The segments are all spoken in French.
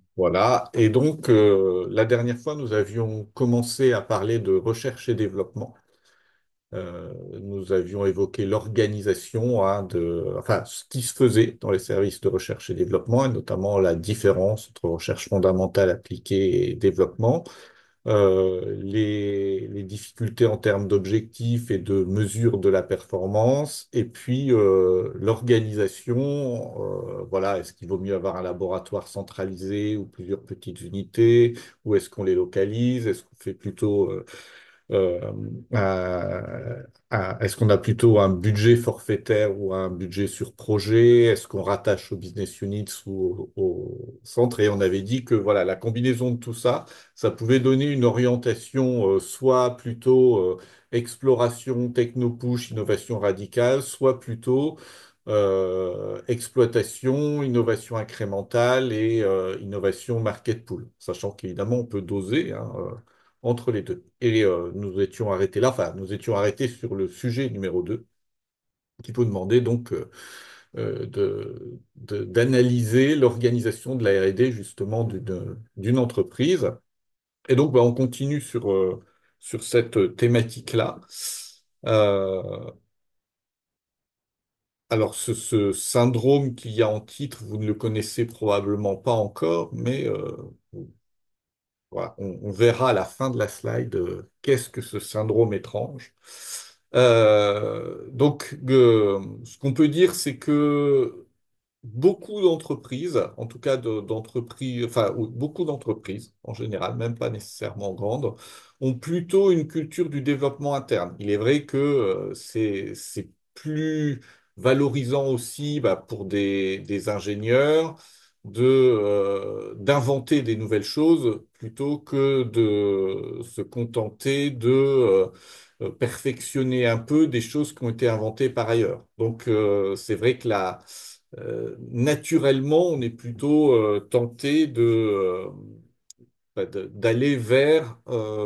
Voilà. Et donc, la dernière fois, nous avions commencé à parler de recherche et développement. Nous avions évoqué l'organisation, enfin, ce qui se faisait dans les services de recherche et développement, et notamment la différence entre recherche fondamentale appliquée et développement. Les difficultés en termes d'objectifs et de mesure de la performance, et puis l'organisation. Voilà, est-ce qu'il vaut mieux avoir un laboratoire centralisé ou plusieurs petites unités, ou est-ce qu'on les localise? Est-ce qu'on fait plutôt euh, est-ce qu'on a plutôt un budget forfaitaire ou un budget sur projet? Est-ce qu'on rattache aux business units ou au centre? Et on avait dit que voilà, la combinaison de tout ça, ça pouvait donner une orientation soit plutôt exploration, techno-push, innovation radicale, soit plutôt exploitation, innovation incrémentale et innovation market pool. Sachant qu'évidemment, on peut doser, hein, entre les deux. Et nous étions arrêtés là, enfin, nous étions arrêtés sur le sujet numéro 2, qui vous demandait donc d'analyser l'organisation de la R&D justement d'une entreprise. Et donc, bah, on continue sur cette thématique-là. Euh, alors, ce syndrome qu'il y a en titre, vous ne le connaissez probablement pas encore, mais voilà, on verra à la fin de la slide qu'est-ce que ce syndrome étrange. Ce qu'on peut dire, c'est que beaucoup d'entreprises, en tout cas d'entreprises, enfin, ou beaucoup d'entreprises en général, même pas nécessairement grandes, ont plutôt une culture du développement interne. Il est vrai que c'est plus valorisant aussi bah, pour des ingénieurs d'inventer des nouvelles choses plutôt que de se contenter de perfectionner un peu des choses qui ont été inventées par ailleurs. Donc, c'est vrai que naturellement, on est plutôt tenté d'aller vers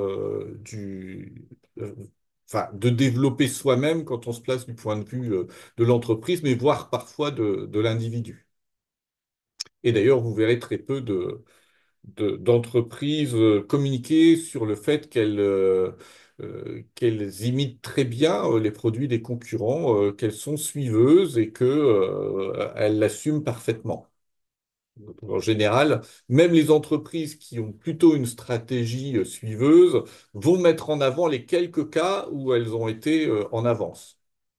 enfin, de développer soi-même quand on se place du point de vue de l'entreprise, mais voire parfois de l'individu. Et d'ailleurs, vous verrez très peu d'entreprises communiquer sur le fait qu'elles imitent très bien les produits des concurrents, qu'elles sont suiveuses et qu'elles l'assument parfaitement. En général, même les entreprises qui ont plutôt une stratégie suiveuse vont mettre en avant les quelques cas où elles ont été en avance.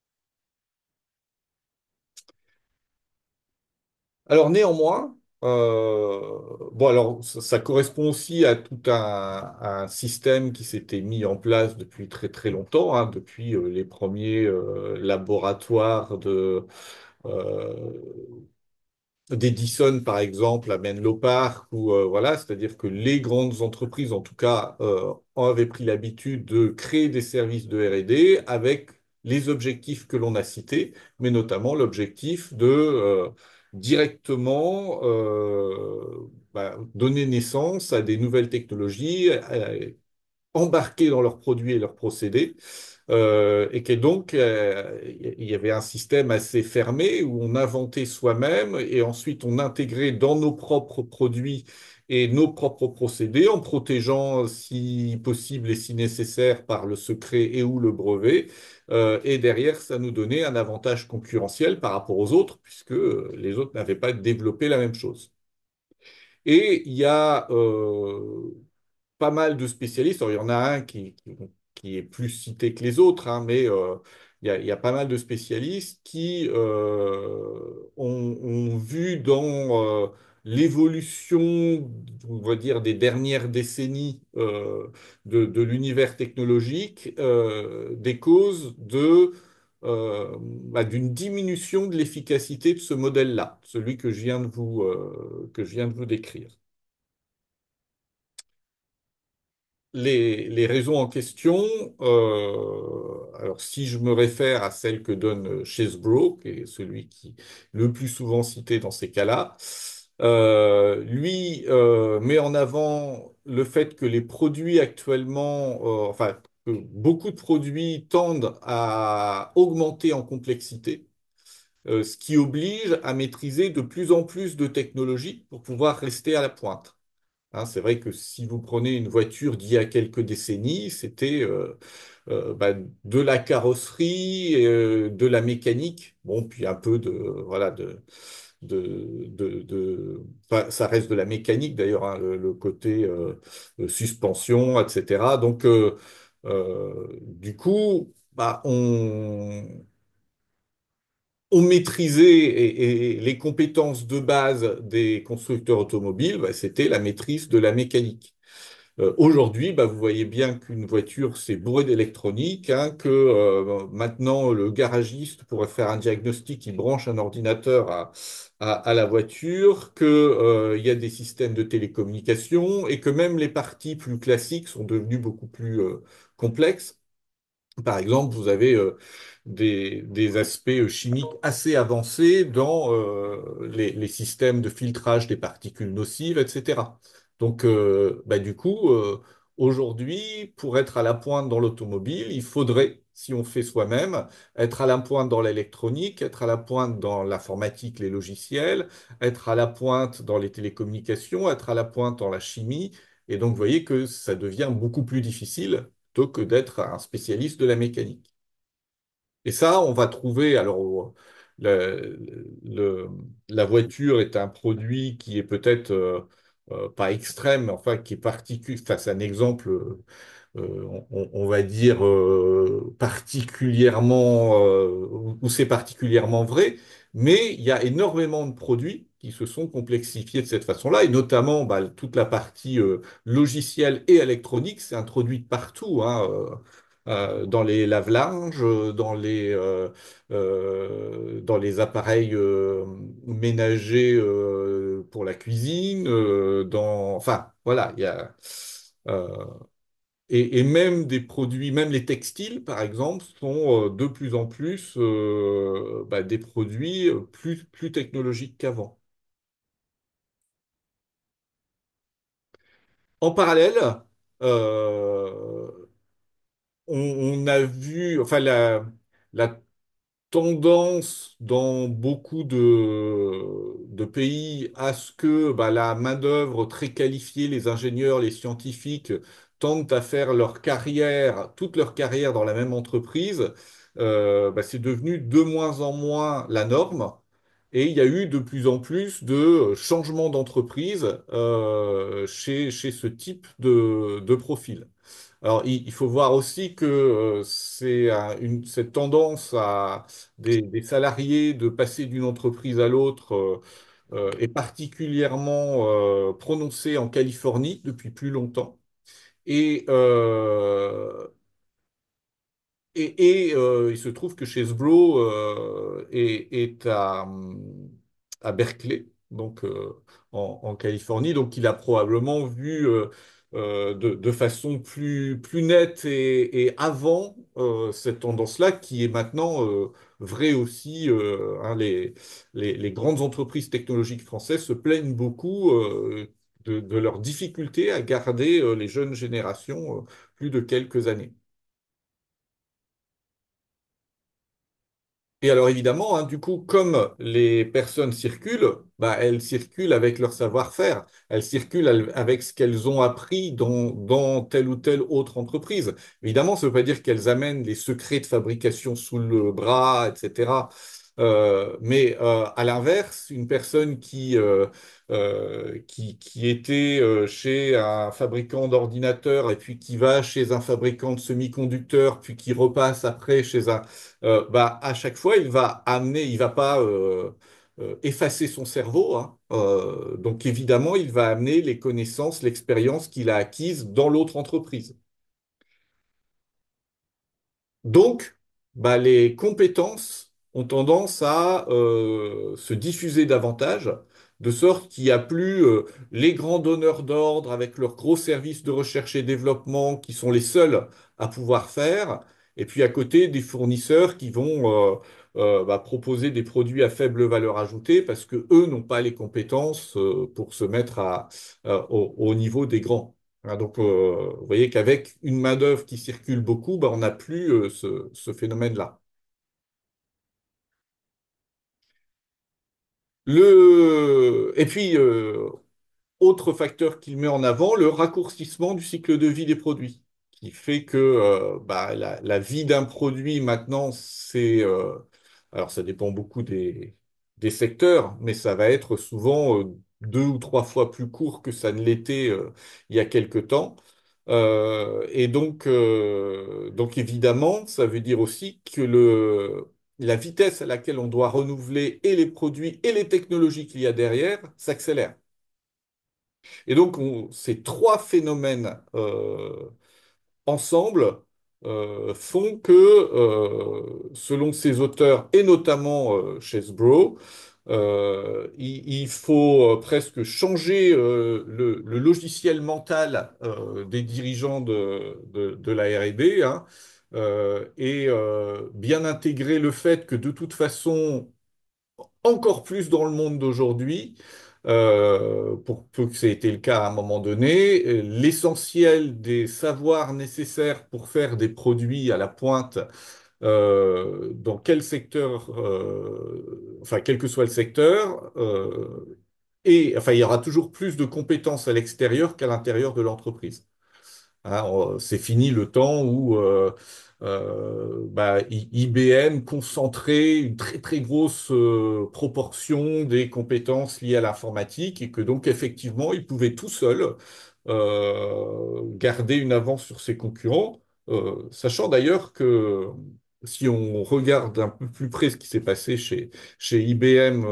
Alors néanmoins, bon alors ça correspond aussi à un système qui s'était mis en place depuis très très longtemps, hein, depuis les premiers laboratoires euh, d'Edison, par exemple, à Menlo Park, ou voilà, c'est-à-dire que les grandes entreprises, en tout cas, avaient pris l'habitude de créer des services de R&D avec les objectifs que l'on a cités, mais notamment l'objectif de directement bah, donner naissance à des nouvelles technologies, embarquer dans leurs produits et leurs procédés et que donc il y avait un système assez fermé où on inventait soi-même et ensuite on intégrait dans nos propres produits et nos propres procédés en protégeant si possible et si nécessaire par le secret et ou le brevet. Et derrière, ça nous donnait un avantage concurrentiel par rapport aux autres puisque les autres n'avaient pas développé la même chose. Et il y a pas mal de spécialistes. Alors, il y en a un qui est plus cité que les autres, hein, mais il y a pas mal de spécialistes qui ont vu dans l'évolution, on va dire, des dernières décennies de l'univers technologique, des causes d'une diminution de l'efficacité de ce modèle-là, celui que je viens de vous décrire. Les raisons en question, alors si je me réfère à celle que donne Chesebrough, qui est celui qui est le plus souvent cité dans ces cas-là, lui met en avant le fait que les produits actuellement, enfin, que beaucoup de produits tendent à augmenter en complexité, ce qui oblige à maîtriser de plus en plus de technologies pour pouvoir rester à la pointe. Hein, c'est vrai que si vous prenez une voiture d'il y a quelques décennies, c'était bah, de la carrosserie, de la mécanique, bon, puis un peu de, voilà, enfin, ça reste de la mécanique d'ailleurs, hein, le côté suspension, etc. Donc, du coup, bah, on maîtrisait et les compétences de base des constructeurs automobiles, bah, c'était la maîtrise de la mécanique. Aujourd'hui, bah, vous voyez bien qu'une voiture, c'est bourré d'électronique, hein, que maintenant le garagiste pourrait faire un diagnostic, il branche un ordinateur à la voiture, que, il y a des systèmes de télécommunication et que même les parties plus classiques sont devenues beaucoup plus complexes. Par exemple, vous avez des aspects chimiques assez avancés dans les systèmes de filtrage des particules nocives, etc. Donc, bah, du coup, aujourd'hui, pour être à la pointe dans l'automobile, il faudrait, si on fait soi-même, être à la pointe dans l'électronique, être à la pointe dans l'informatique, les logiciels, être à la pointe dans les télécommunications, être à la pointe dans la chimie. Et donc, vous voyez que ça devient beaucoup plus difficile plutôt que d'être un spécialiste de la mécanique. Et ça, on va trouver, alors, le- le- la voiture est un produit qui est peut-être pas extrême, mais enfin qui est particulier, enfin, c'est un exemple on va dire, particulièrement, où c'est particulièrement vrai, mais il y a énormément de produits qui se sont complexifiés de cette façon-là, et notamment bah, toute la partie logicielle et électronique, c'est introduit partout, hein, dans les lave-linges, dans les appareils ménagers pour la cuisine, enfin, voilà, il y a... euh, et même des produits, même les textiles, par exemple, sont de plus en plus bah, des produits plus technologiques qu'avant. En parallèle, euh, on a vu, enfin, la tendance dans beaucoup de pays à ce que bah, la main-d'œuvre très qualifiée, les ingénieurs, les scientifiques, tentent à faire leur carrière, toute leur carrière dans la même entreprise, bah, c'est devenu de moins en moins la norme. Et il y a eu de plus en plus de changements d'entreprise chez ce type de profil. Alors, il faut voir aussi que cette tendance à des salariés de passer d'une entreprise à l'autre est particulièrement prononcée en Californie depuis plus longtemps. Et, euh, il se trouve que chez Hasbro est à Berkeley, donc en Californie. Donc il a probablement vu de façon plus nette et avant cette tendance-là, qui est maintenant vraie aussi. Hein, les grandes entreprises technologiques françaises se plaignent beaucoup de leur difficulté à garder les jeunes générations plus de quelques années. Et alors évidemment, hein, du coup, comme les personnes circulent, bah, elles circulent avec leur savoir-faire, elles circulent avec ce qu'elles ont appris dans telle ou telle autre entreprise. Évidemment, ça ne veut pas dire qu'elles amènent les secrets de fabrication sous le bras, etc. Mais à l'inverse, une personne qui était chez un fabricant d'ordinateurs et puis qui va chez un fabricant de semi-conducteurs, puis qui repasse après chez un bah, à chaque fois, il va amener, il va pas effacer son cerveau, hein. Donc évidemment, il va amener les connaissances, l'expérience qu'il a acquise dans l'autre entreprise. Donc, bah, les compétences ont tendance à se diffuser davantage, de sorte qu'il n'y a plus les grands donneurs d'ordre avec leurs gros services de recherche et développement qui sont les seuls à pouvoir faire, et puis à côté des fournisseurs qui vont bah, proposer des produits à faible valeur ajoutée parce que eux n'ont pas les compétences pour se mettre au niveau des grands. Hein, donc, vous voyez qu'avec une main-d'œuvre qui circule beaucoup, bah, on n'a plus ce phénomène-là. Et puis, autre facteur qu'il met en avant, le raccourcissement du cycle de vie des produits, qui fait que bah, la vie d'un produit maintenant, alors ça dépend beaucoup des secteurs, mais ça va être souvent 2 ou 3 fois plus court que ça ne l'était il y a quelque temps. Donc évidemment, ça veut dire aussi que la vitesse à laquelle on doit renouveler et les produits et les technologies qu'il y a derrière s'accélère. Et donc, ces trois phénomènes ensemble font que, selon ces auteurs, et notamment Chesbrough, il faut presque changer le logiciel mental des dirigeants de la R&D, hein, et bien intégrer le fait que de toute façon, encore plus dans le monde d'aujourd'hui, pour peu que ça ait été le cas à un moment donné, l'essentiel des savoirs nécessaires pour faire des produits à la pointe, dans quel secteur, enfin quel que soit le secteur, et enfin il y aura toujours plus de compétences à l'extérieur qu'à l'intérieur de l'entreprise. Hein, c'est fini le temps où bah, IBM concentrait une très très grosse proportion des compétences liées à l'informatique et que donc effectivement il pouvait tout seul garder une avance sur ses concurrents, sachant d'ailleurs que si on regarde un peu plus près ce qui s'est passé chez IBM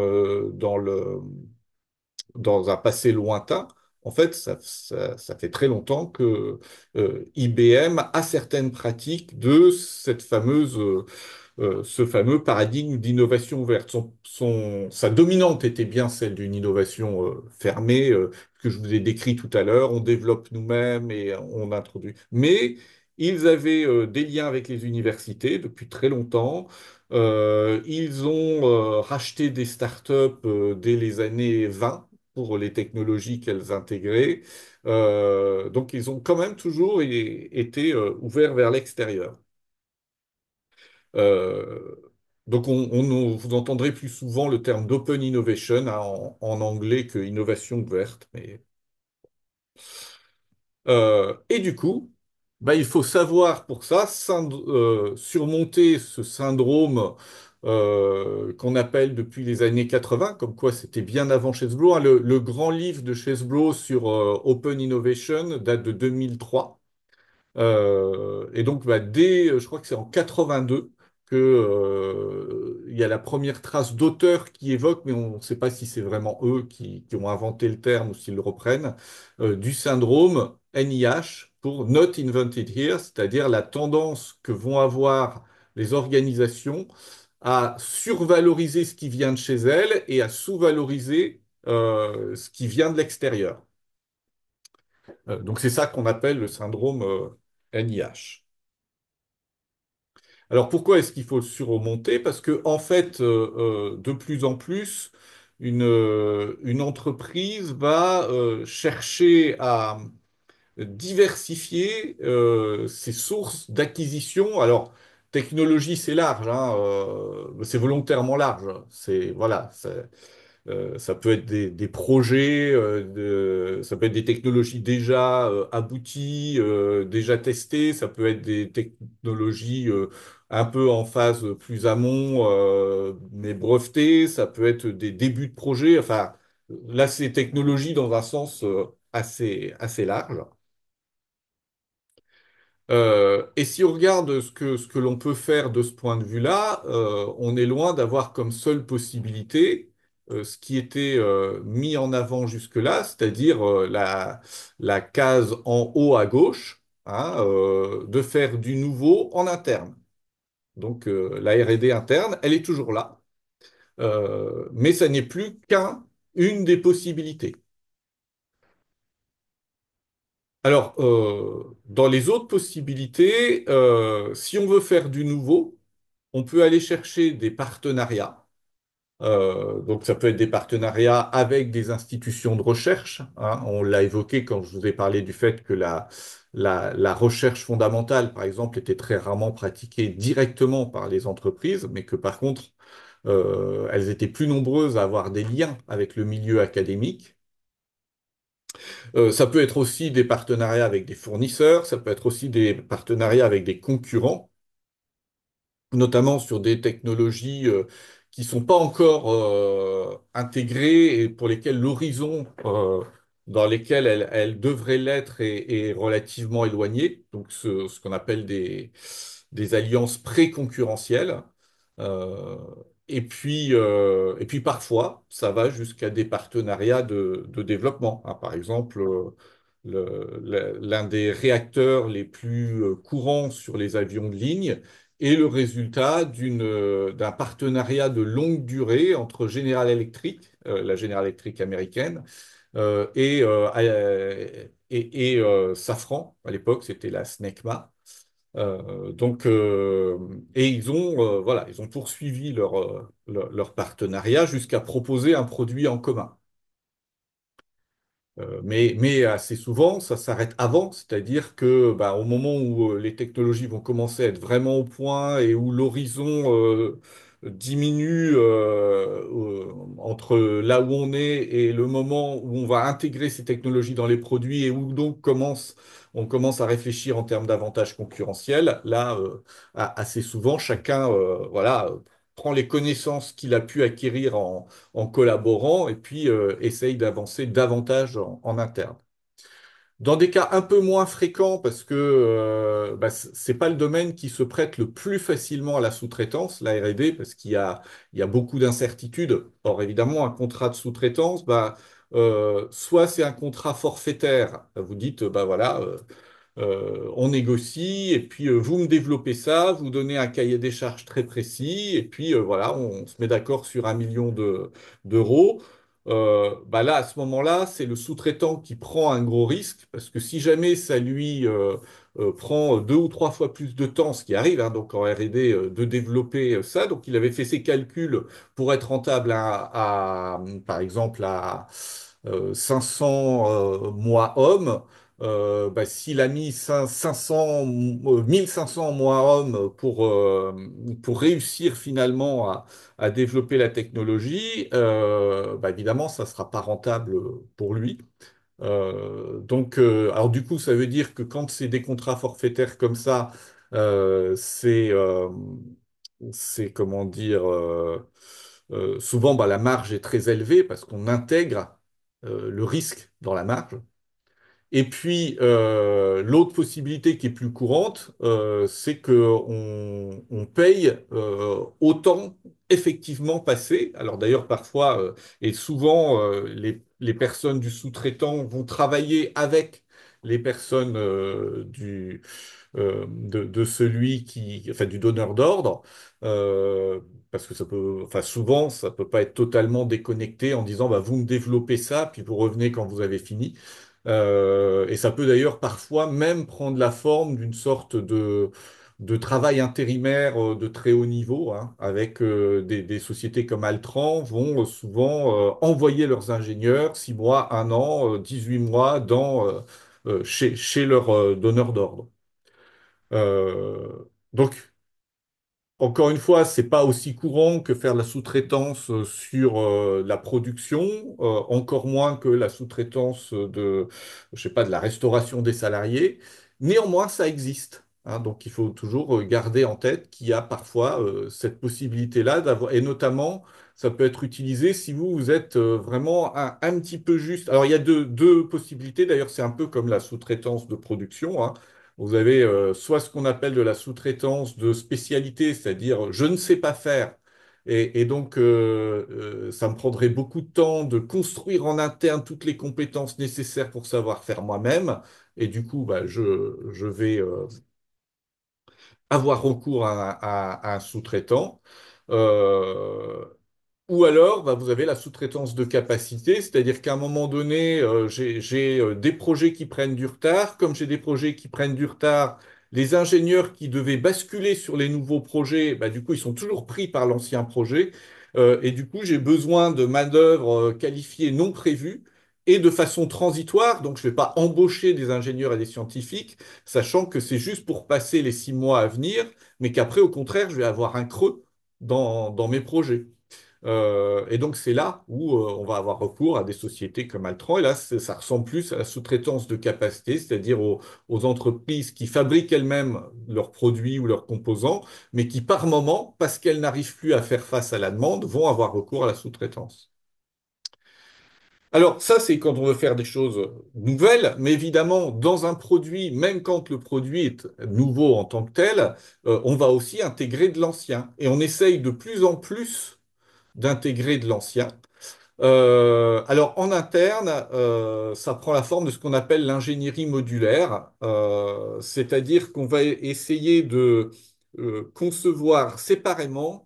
dans un passé lointain, en fait, ça fait très longtemps que IBM a certaines pratiques de ce fameux paradigme d'innovation ouverte. Sa dominante était bien celle d'une innovation fermée, que je vous ai décrit tout à l'heure. On développe nous-mêmes et on introduit. Mais ils avaient des liens avec les universités depuis très longtemps. Ils ont racheté des startups dès les années 20 pour les technologies qu'elles intégraient. Donc, ils ont quand même toujours été ouverts vers l'extérieur. Euh, donc, vous entendrez plus souvent le terme d'open innovation, hein, en anglais que innovation ouverte. Et du coup, bah, il faut savoir pour ça surmonter ce syndrome qu'on appelle depuis les années 80, comme quoi c'était bien avant Chesbrough, hein. Le grand livre de Chesbrough sur Open Innovation date de 2003. Et donc, bah, je crois que c'est en 82 que, il y a la première trace d'auteurs qui évoquent, mais on ne sait pas si c'est vraiment eux qui ont inventé le terme ou s'ils le reprennent, du syndrome NIH pour Not Invented Here, c'est-à-dire la tendance que vont avoir les organisations à survaloriser ce qui vient de chez elles et à sous-valoriser ce qui vient de l'extérieur. Donc c'est ça qu'on appelle le syndrome NIH. Alors pourquoi est-ce qu'il faut le surmonter? Parce que en fait, de plus en plus, une entreprise va chercher à diversifier ses sources d'acquisition. Alors, technologie, c'est large, hein, c'est volontairement large. Voilà, ça peut être des projets, ça peut être des technologies déjà abouties, déjà testées, ça peut être des technologies un peu en phase plus amont, mais brevetées, ça peut être des débuts de projet. Enfin, là, c'est technologie dans un sens assez large. Et si on regarde ce que l'on peut faire de ce point de vue-là, on est loin d'avoir comme seule possibilité ce qui était mis en avant jusque-là, c'est-à-dire la case en haut à gauche, hein, de faire du nouveau en interne. Donc la R&D interne, elle est toujours là, mais ça n'est plus une des possibilités. Alors, dans les autres possibilités, si on veut faire du nouveau, on peut aller chercher des partenariats. Donc, ça peut être des partenariats avec des institutions de recherche, hein. On l'a évoqué quand je vous ai parlé du fait que la recherche fondamentale, par exemple, était très rarement pratiquée directement par les entreprises, mais que par contre, elles étaient plus nombreuses à avoir des liens avec le milieu académique. Ça peut être aussi des partenariats avec des fournisseurs, ça peut être aussi des partenariats avec des concurrents, notamment sur des technologies qui sont pas encore intégrées et pour lesquelles l'horizon dans lesquels elles devraient l'être est relativement éloigné. Donc ce qu'on appelle des alliances pré-concurrentielles. Euh, et puis parfois, ça va jusqu'à des partenariats de développement, hein. Par exemple, l'un des réacteurs les plus courants sur les avions de ligne est le résultat d'un partenariat de longue durée entre General Electric, la General Electric américaine, et Safran. À l'époque, c'était la SNECMA. Et voilà, ils ont poursuivi leur partenariat jusqu'à proposer un produit en commun. Mais assez souvent, ça s'arrête avant, c'est-à-dire que bah, au moment où les technologies vont commencer à être vraiment au point et où l'horizon diminue entre là où on est et le moment où on va intégrer ces technologies dans les produits et où donc on commence à réfléchir en termes d'avantages concurrentiels, là, assez souvent, chacun voilà, prend les connaissances qu'il a pu acquérir en collaborant et puis essaye d'avancer davantage en interne. Dans des cas un peu moins fréquents, parce que bah, c'est pas le domaine qui se prête le plus facilement à la sous-traitance, la R&D, parce il y a beaucoup d'incertitudes. Or, évidemment, un contrat de sous-traitance, bah, soit c'est un contrat forfaitaire, vous dites, bah voilà, on négocie, et puis vous me développez ça, vous donnez un cahier des charges très précis, et puis voilà, on se met d'accord sur 1 million d'euros. Bah là, à ce moment-là, c'est le sous-traitant qui prend un gros risque, parce que si jamais ça lui prend 2 ou 3 fois plus de temps, ce qui arrive, hein, donc en R&D, de développer ça, donc il avait fait ses calculs pour être rentable par exemple, à 500 mois hommes. Bah, s'il a mis 500, 1500 mois hommes pour réussir finalement à développer la technologie, bah, évidemment, ça ne sera pas rentable pour lui. Alors du coup, ça veut dire que quand c'est des contrats forfaitaires comme ça, euh, c'est euh, c'est comment dire, souvent bah, la marge est très élevée parce qu'on intègre le risque dans la marge. Et puis, l'autre possibilité qui est plus courante, c'est on paye autant effectivement passé. Alors d'ailleurs, parfois, et souvent, les personnes du sous-traitant vont travailler avec les personnes de celui enfin, du donneur d'ordre. euh, Parce que ça peut, enfin, souvent, ça peut pas être totalement déconnecté en disant, bah, vous me développez ça, puis vous revenez quand vous avez fini. Et ça peut d'ailleurs parfois même prendre la forme d'une sorte de travail intérimaire de très haut niveau, hein, avec des sociétés comme Altran vont souvent envoyer leurs ingénieurs 6 mois, 1 an, 18 mois chez leur donneur d'ordre. Donc, encore une fois, c'est pas aussi courant que faire la sous-traitance sur la production, encore moins que la sous-traitance je sais pas, de la restauration des salariés. Néanmoins, ça existe, hein. Donc, il faut toujours garder en tête qu'il y a parfois cette possibilité-là d'avoir, et notamment, ça peut être utilisé si vous êtes vraiment un petit peu juste. Alors, il y a deux possibilités. D'ailleurs, c'est un peu comme la sous-traitance de production, hein. Vous avez soit ce qu'on appelle de la sous-traitance de spécialité, c'est-à-dire je ne sais pas faire. Et donc, ça me prendrait beaucoup de temps de construire en interne toutes les compétences nécessaires pour savoir faire moi-même. Et du coup, bah, je vais avoir recours à un sous-traitant. Euh, ou alors, bah, vous avez la sous-traitance de capacité, c'est-à-dire qu'à un moment donné, j'ai des projets qui prennent du retard. Comme j'ai des projets qui prennent du retard, les ingénieurs qui devaient basculer sur les nouveaux projets, bah, du coup, ils sont toujours pris par l'ancien projet. Et du coup, j'ai besoin de main-d'œuvre qualifiée non prévue et de façon transitoire. Donc, je ne vais pas embaucher des ingénieurs et des scientifiques, sachant que c'est juste pour passer les 6 mois à venir, mais qu'après, au contraire, je vais avoir un creux dans mes projets. Et donc c'est là où on va avoir recours à des sociétés comme Altran. Et là, ça ressemble plus à la sous-traitance de capacité, c'est-à-dire aux entreprises qui fabriquent elles-mêmes leurs produits ou leurs composants, mais qui par moment, parce qu'elles n'arrivent plus à faire face à la demande, vont avoir recours à la sous-traitance. Alors ça, c'est quand on veut faire des choses nouvelles, mais évidemment, dans un produit, même quand le produit est nouveau en tant que tel, on va aussi intégrer de l'ancien. Et on essaye de plus en plus d'intégrer de l'ancien. Alors en interne, ça prend la forme de ce qu'on appelle l'ingénierie modulaire, c'est-à-dire qu'on va essayer de concevoir séparément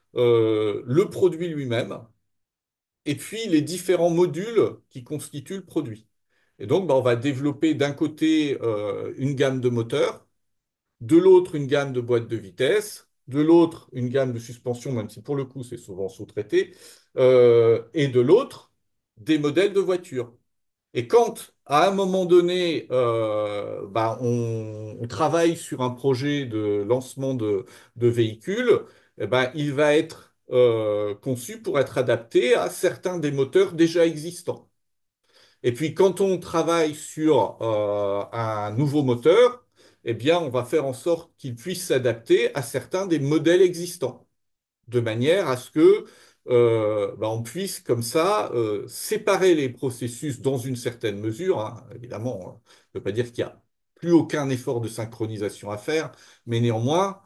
le produit lui-même et puis les différents modules qui constituent le produit. Et donc, bah, on va développer d'un côté une gamme de moteurs, de l'autre une gamme de boîtes de vitesse, de l'autre une gamme de suspension, même si pour le coup c'est souvent sous-traité, et de l'autre des modèles de voitures. Et quand, à un moment donné, bah, on travaille sur un projet de lancement de véhicules, eh ben, il va être conçu pour être adapté à certains des moteurs déjà existants. Et puis, quand on travaille sur un nouveau moteur, eh bien, on va faire en sorte qu'il puisse s'adapter à certains des modèles existants de manière à ce que bah, on puisse comme ça séparer les processus dans une certaine mesure, hein. Évidemment, ça ne veut pas dire qu'il n'y a plus aucun effort de synchronisation à faire, mais néanmoins,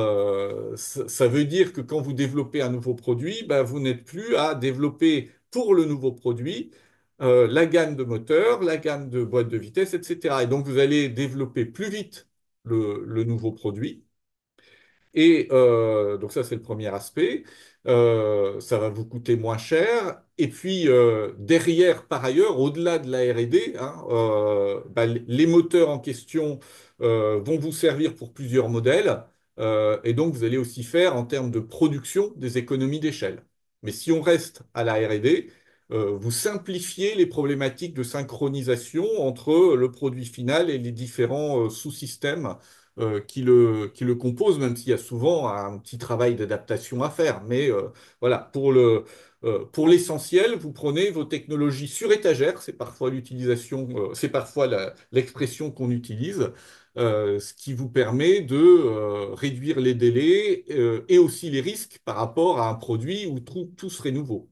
ça veut dire que quand vous développez un nouveau produit, bah, vous n'êtes plus à développer pour le nouveau produit la gamme de moteurs, la gamme de boîtes de vitesse, etc. Et donc, vous allez développer plus vite le nouveau produit et donc ça, c'est le premier aspect. Ça va vous coûter moins cher. Et puis derrière, par ailleurs, au-delà de la R&D, hein, bah, les moteurs en question vont vous servir pour plusieurs modèles. Et donc, vous allez aussi faire, en termes de production, des économies d'échelle. Mais si on reste à la R&D, vous simplifiez les problématiques de synchronisation entre le produit final et les différents sous-systèmes qui le composent, même s'il y a souvent un petit travail d'adaptation à faire. Mais voilà, pour l'essentiel, vous prenez vos technologies sur étagère, c'est parfois l'utilisation, c'est parfois l'expression qu'on utilise, ce qui vous permet de réduire les délais et aussi les risques par rapport à un produit où tout serait nouveau.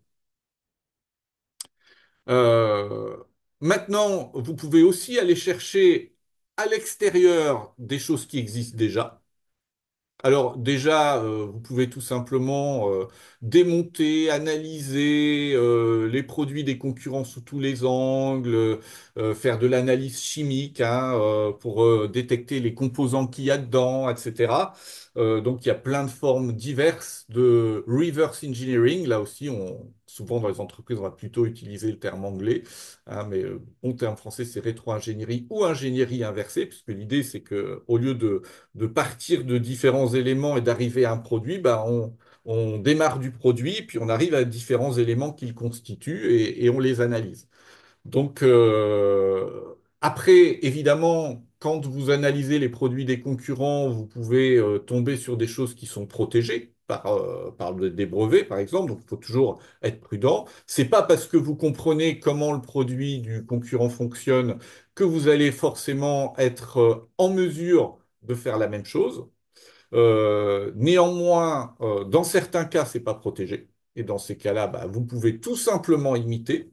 Euh, Maintenant, vous pouvez aussi aller chercher à l'extérieur des choses qui existent déjà. Alors déjà, vous pouvez tout simplement démonter, analyser les produits des concurrents sous tous les angles, faire de l'analyse chimique hein, pour détecter les composants qu'il y a dedans, etc. Donc il y a plein de formes diverses de reverse engineering. Là aussi, souvent dans les entreprises, on va plutôt utiliser le terme anglais, hein, mais bon terme français, c'est rétro-ingénierie ou ingénierie inversée, puisque l'idée, c'est que au lieu de partir de différents éléments et d'arriver à un produit, bah, on démarre du produit, puis on arrive à différents éléments qui le constituent et on les analyse. Donc, après, évidemment, quand vous analysez les produits des concurrents, vous pouvez tomber sur des choses qui sont protégées par des brevets, par exemple. Donc, il faut toujours être prudent. C'est pas parce que vous comprenez comment le produit du concurrent fonctionne que vous allez forcément être en mesure de faire la même chose. Néanmoins, dans certains cas, c'est pas protégé. Et dans ces cas-là, bah, vous pouvez tout simplement imiter.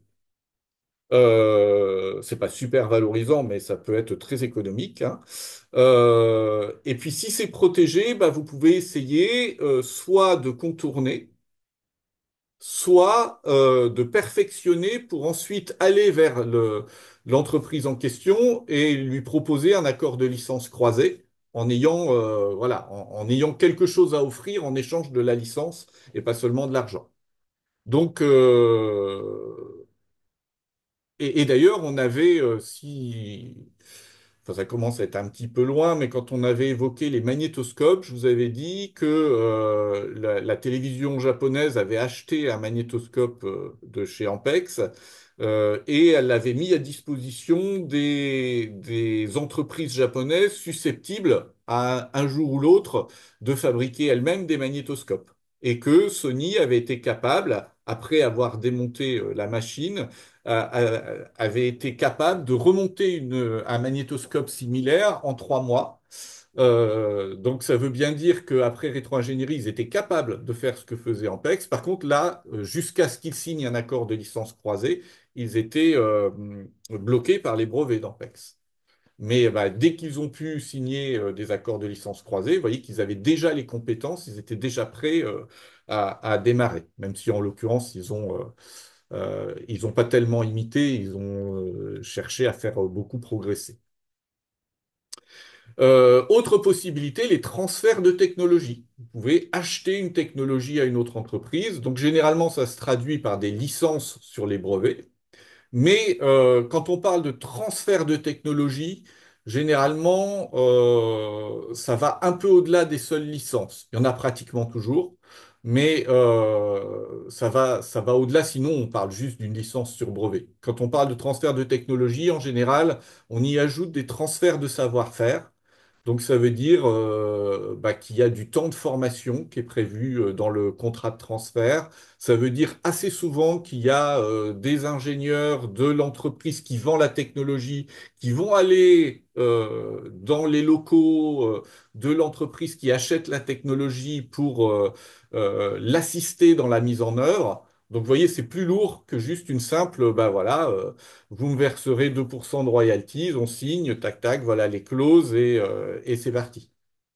C'est pas super valorisant, mais ça peut être très économique, hein. Et puis si c'est protégé, bah, vous pouvez essayer soit de contourner, soit de perfectionner pour ensuite aller vers l'entreprise en question et lui proposer un accord de licence croisé en ayant, voilà, en ayant quelque chose à offrir en échange de la licence et pas seulement de l'argent. Donc, et d'ailleurs, on avait, enfin, ça commence à être un petit peu loin, mais quand on avait évoqué les magnétoscopes, je vous avais dit que la télévision japonaise avait acheté un magnétoscope de chez Ampex et elle l'avait mis à disposition des entreprises japonaises susceptibles à un jour ou l'autre de fabriquer elles-mêmes des magnétoscopes. et que Sony avait été capable, après avoir démonté la machine, avait été capable de remonter un magnétoscope similaire en 3 mois. Donc ça veut bien dire qu'après rétro-ingénierie, ils étaient capables de faire ce que faisait Ampex. Par contre, là, jusqu'à ce qu'ils signent un accord de licence croisée, ils étaient bloqués par les brevets d'Ampex. Mais bah, dès qu'ils ont pu signer des accords de licence croisée, vous voyez qu'ils avaient déjà les compétences, ils étaient déjà prêts à démarrer, même si en l'occurrence, ils ont pas tellement imité, ils ont cherché à faire beaucoup progresser. Autre possibilité, les transferts de technologie. Vous pouvez acheter une technologie à une autre entreprise. Donc généralement, ça se traduit par des licences sur les brevets. Mais quand on parle de transfert de technologie, généralement, ça va un peu au-delà des seules licences. Il y en a pratiquement toujours, mais ça va au-delà, sinon on parle juste d'une licence sur brevet. Quand on parle de transfert de technologie, en général, on y ajoute des transferts de savoir-faire. Donc ça veut dire bah, qu'il y a du temps de formation qui est prévu dans le contrat de transfert. Ça veut dire assez souvent qu'il y a des ingénieurs de l'entreprise qui vend la technologie, qui vont aller dans les locaux de l'entreprise qui achète la technologie pour l'assister dans la mise en œuvre. Donc, vous voyez, c'est plus lourd que juste une simple, bah voilà, vous me verserez 2% de royalties, on signe, tac, tac, voilà les clauses et c'est parti.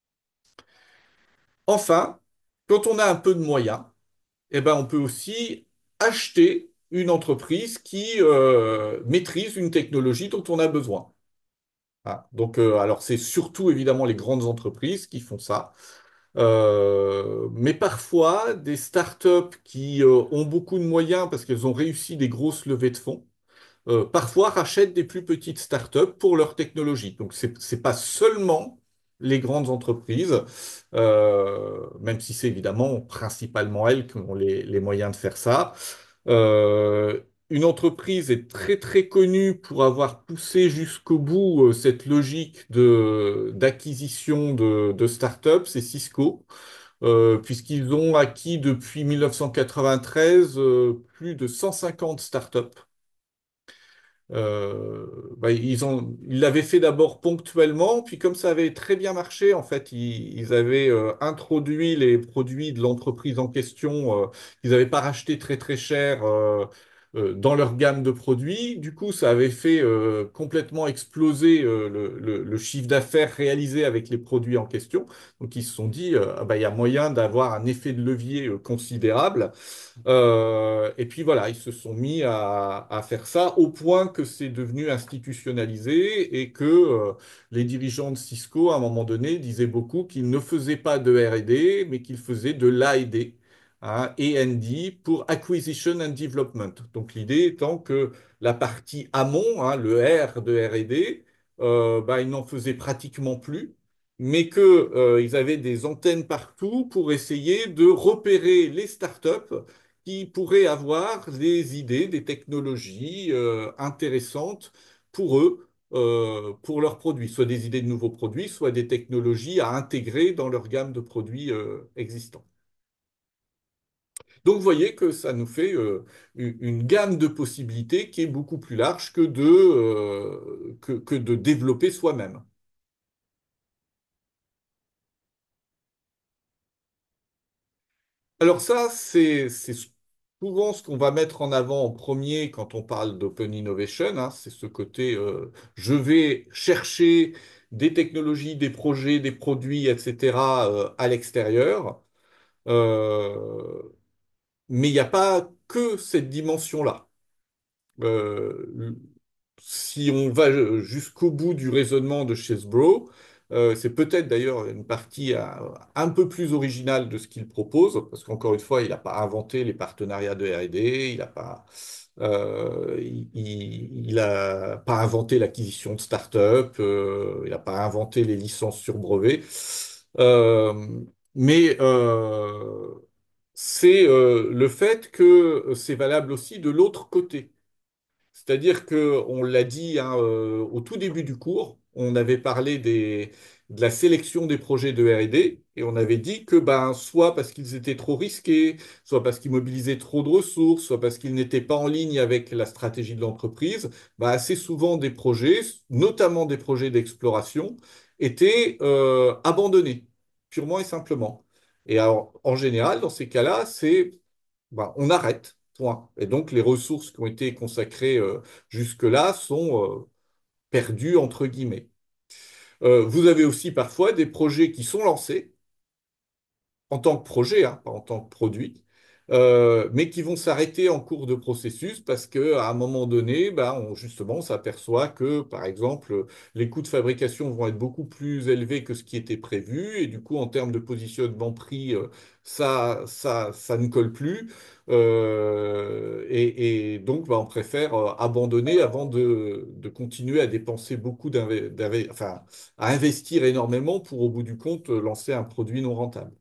Enfin, quand on a un peu de moyens, eh ben, on peut aussi acheter une entreprise qui maîtrise une technologie dont on a besoin. Ah, donc, alors c'est surtout évidemment les grandes entreprises qui font ça. Mais parfois, des startups qui ont beaucoup de moyens parce qu'elles ont réussi des grosses levées de fonds, parfois rachètent des plus petites startups pour leur technologie. Donc, c'est pas seulement les grandes entreprises, même si c'est évidemment principalement elles qui ont les moyens de faire ça. Euh, une entreprise est très très connue pour avoir poussé jusqu'au bout cette logique d'acquisition de startups, c'est Cisco, puisqu'ils ont acquis depuis 1993 plus de 150 startups. Bah, ils l'avaient fait d'abord ponctuellement, puis comme ça avait très bien marché, en fait, ils avaient introduit les produits de l'entreprise en question, qu'ils n'avaient pas racheté très très cher dans leur gamme de produits. Du coup, ça avait fait complètement exploser le chiffre d'affaires réalisé avec les produits en question. Donc, ils se sont dit, ah bah, il y a moyen d'avoir un effet de levier considérable. Et puis voilà, ils se sont mis à faire ça au point que c'est devenu institutionnalisé et que les dirigeants de Cisco, à un moment donné, disaient beaucoup qu'ils ne faisaient pas de R&D, mais qu'ils faisaient de l'A&D, hein, A&D pour Acquisition and Development. Donc l'idée étant que la partie amont, hein, le R de R&D, bah, ils n'en faisaient pratiquement plus mais que, ils avaient des antennes partout pour essayer de repérer les startups qui pourraient avoir des idées, des technologies intéressantes pour eux, pour leurs produits, soit des idées de nouveaux produits, soit des technologies à intégrer dans leur gamme de produits existants. Donc, vous voyez que ça nous fait une gamme de possibilités qui est beaucoup plus large que de développer soi-même. Alors ça, c'est souvent ce qu'on va mettre en avant en premier quand on parle d'open innovation, hein. C'est ce côté, je vais chercher des technologies, des projets, des produits, etc. À l'extérieur. Euh, mais il n'y a pas que cette dimension-là. Euh, si on va jusqu'au bout du raisonnement de Chesbrough, c'est peut-être d'ailleurs une partie un peu plus originale de ce qu'il propose, parce qu'encore une fois, il n'a pas inventé les partenariats de R&D, il a pas inventé l'acquisition de start-up, il n'a pas inventé les licences sur brevet. Euh, mais c'est le fait que c'est valable aussi de l'autre côté. C'est-à-dire que on l'a dit hein, au tout début du cours, on avait parlé de la sélection des projets de R&D et on avait dit que ben, soit parce qu'ils étaient trop risqués, soit parce qu'ils mobilisaient trop de ressources, soit parce qu'ils n'étaient pas en ligne avec la stratégie de l'entreprise, ben, assez souvent des projets, notamment des projets d'exploration, étaient abandonnés, purement et simplement. Et alors, en général, dans ces cas-là, ben, on arrête, point. Et donc, les ressources qui ont été consacrées jusque-là sont perdues, entre guillemets. Vous avez aussi parfois des projets qui sont lancés, en tant que projet, hein, pas en tant que produit, mais qui vont s'arrêter en cours de processus parce qu'à un moment donné, ben, justement, on s'aperçoit que, par exemple, les coûts de fabrication vont être beaucoup plus élevés que ce qui était prévu, et du coup, en termes de positionnement prix, ça ne colle plus. Et donc, ben, on préfère abandonner avant de continuer à dépenser beaucoup enfin, à investir énormément pour, au bout du compte, lancer un produit non rentable.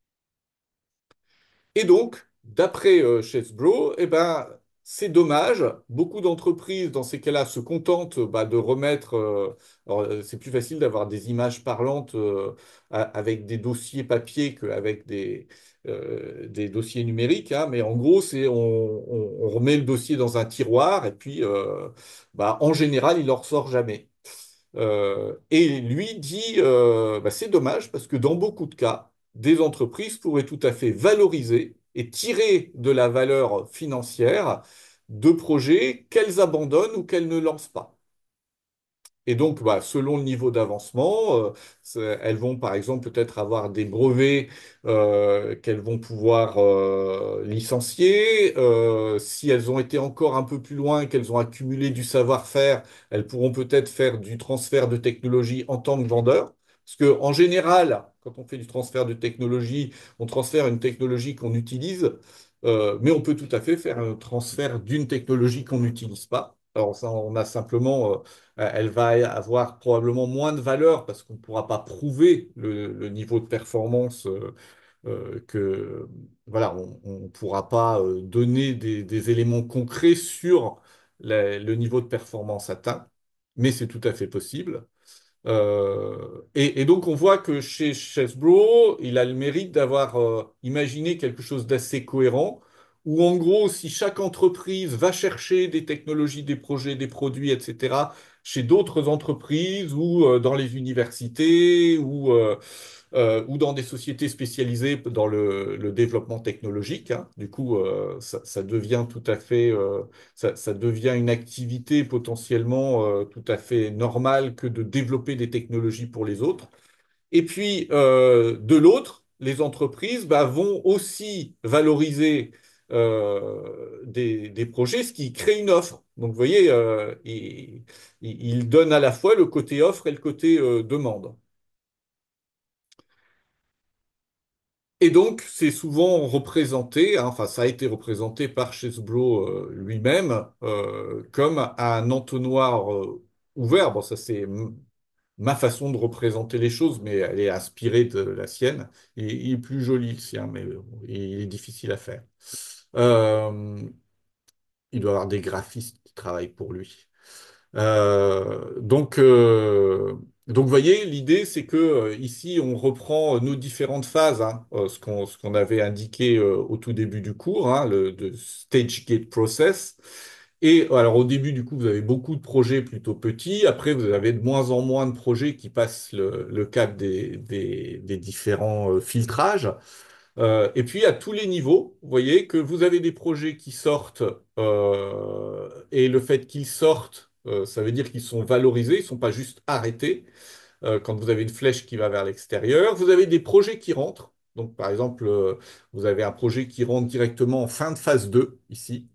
Et donc, d'après Chesebro, eh ben, c'est dommage. Beaucoup d'entreprises, dans ces cas-là, se contentent bah, de remettre. Alors, c'est plus facile d'avoir des images parlantes avec des dossiers papier qu'avec des dossiers numériques, hein, mais en gros, on remet le dossier dans un tiroir et puis, bah, en général, il en ressort jamais. Et lui dit, bah, c'est dommage parce que dans beaucoup de cas, des entreprises pourraient tout à fait valoriser et tirer de la valeur financière de projets qu'elles abandonnent ou qu'elles ne lancent pas. Et donc, bah, selon le niveau d'avancement, elles vont par exemple peut-être avoir des brevets qu'elles vont pouvoir licencier. Si elles ont été encore un peu plus loin, qu'elles ont accumulé du savoir-faire, elles pourront peut-être faire du transfert de technologie en tant que vendeur. Parce que en général, quand on fait du transfert de technologie, on transfère une technologie qu'on utilise, mais on peut tout à fait faire un transfert d'une technologie qu'on n'utilise pas. Alors ça, on a simplement elle va avoir probablement moins de valeur parce qu'on ne pourra pas prouver le niveau de performance que voilà, on ne pourra pas donner des éléments concrets sur le niveau de performance atteint, mais c'est tout à fait possible. Et donc, on voit que chez Chesbrough, il a le mérite d'avoir imaginé quelque chose d'assez cohérent, où en gros, si chaque entreprise va chercher des technologies, des projets, des produits, etc., chez d'autres entreprises ou dans les universités ou dans des sociétés spécialisées dans le développement technologique, hein, du coup, ça devient tout à fait ça devient une activité potentiellement tout à fait normale que de développer des technologies pour les autres. Et puis, de l'autre, les entreprises bah, vont aussi valoriser des projets, ce qui crée une offre. Donc, vous voyez, il donne à la fois le côté offre et le côté demande. Et donc, c'est souvent représenté, hein, enfin, ça a été représenté par Chesbrough lui-même comme un entonnoir ouvert. Bon, ça, c'est ma façon de représenter les choses, mais elle est inspirée de la sienne. Il est plus joli, le sien, mais il est difficile à faire. Euh, il doit avoir des graphistes qui travaillent pour lui. Euh, donc, euh, donc, vous voyez, l'idée, c'est que ici, on reprend nos différentes phases, hein, ce qu'on avait indiqué au tout début du cours, hein, le stage gate process. Et alors, au début, du coup, vous avez beaucoup de projets plutôt petits. Après, vous avez de moins en moins de projets qui passent le cap des différents filtrages. Et puis à tous les niveaux, vous voyez que vous avez des projets qui sortent et le fait qu'ils sortent, ça veut dire qu'ils sont valorisés, ils ne sont pas juste arrêtés quand vous avez une flèche qui va vers l'extérieur. Vous avez des projets qui rentrent. Donc par exemple, vous avez un projet qui rentre directement en fin de phase 2 ici.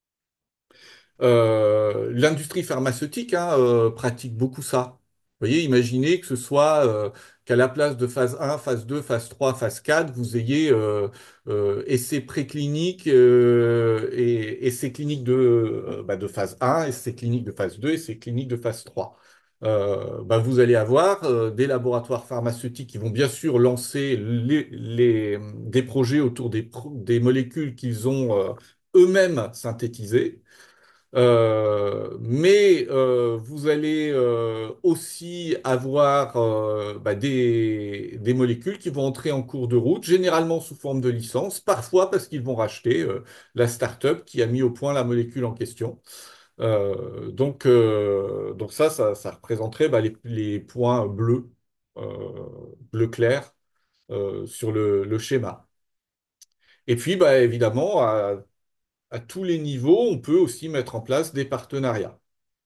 L'industrie pharmaceutique hein, pratique beaucoup ça. Vous voyez, imaginez que ce soit qu'à la place de phase 1, phase 2, phase 3, phase 4, vous ayez essais précliniques et essais cliniques bah, de phase 1, essais cliniques de phase 2, essais cliniques de phase 3. Bah, vous allez avoir des laboratoires pharmaceutiques qui vont bien sûr lancer des projets autour des molécules qu'ils ont eux-mêmes synthétisées. Mais vous allez aussi avoir des molécules qui vont entrer en cours de route, généralement sous forme de licence, parfois parce qu'ils vont racheter la start-up qui a mis au point la molécule en question. Donc ça représenterait les points bleus, bleu clair, sur le schéma. Et puis, évidemment, à tous les niveaux, on peut aussi mettre en place des partenariats.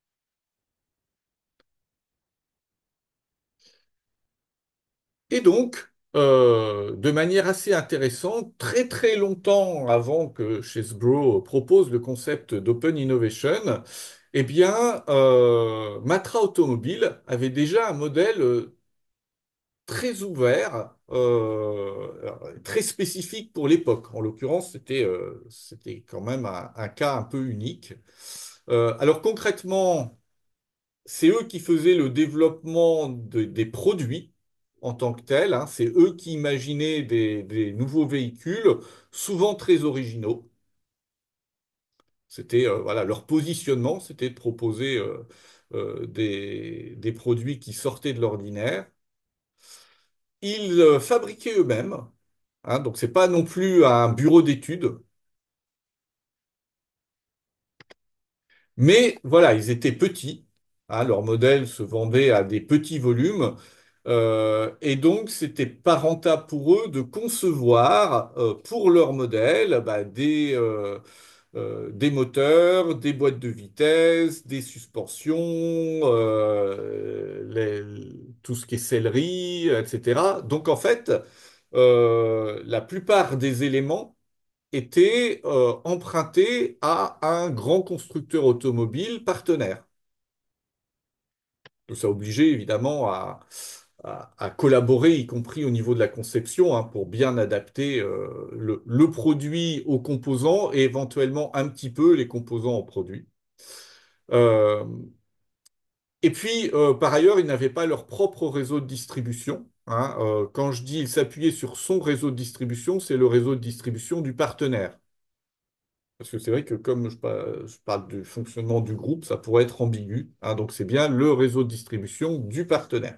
Et donc, de manière assez intéressante, très très longtemps avant que Chesebro propose le concept d'Open Innovation, eh bien, Matra Automobile avait déjà un modèle très ouvert, très spécifique pour l'époque. En l'occurrence, c'était quand même un cas un peu unique. Alors concrètement, c'est eux qui faisaient le développement des produits en tant que tels, hein. C'est eux qui imaginaient des nouveaux véhicules, souvent très originaux. C'était voilà, leur positionnement, c'était de proposer des produits qui sortaient de l'ordinaire. Ils fabriquaient eux-mêmes, hein, donc c'est pas non plus un bureau d'études, mais voilà, ils étaient petits, hein, leur modèle se vendait à des petits volumes, et donc c'était pas rentable pour eux de concevoir pour leur modèle des moteurs, des boîtes de vitesse, des suspensions, tout ce qui est sellerie, etc. Donc en fait, la plupart des éléments étaient empruntés à un grand constructeur automobile partenaire. Donc ça obligeait évidemment à collaborer, y compris au niveau de la conception, hein, pour bien adapter le produit aux composants et éventuellement un petit peu les composants au produit. Euh, et puis, par ailleurs, ils n'avaient pas leur propre réseau de distribution, hein. Quand je dis ils s'appuyaient sur son réseau de distribution, c'est le réseau de distribution du partenaire. Parce que c'est vrai que comme je parle du fonctionnement du groupe, ça pourrait être ambigu, hein. Donc c'est bien le réseau de distribution du partenaire.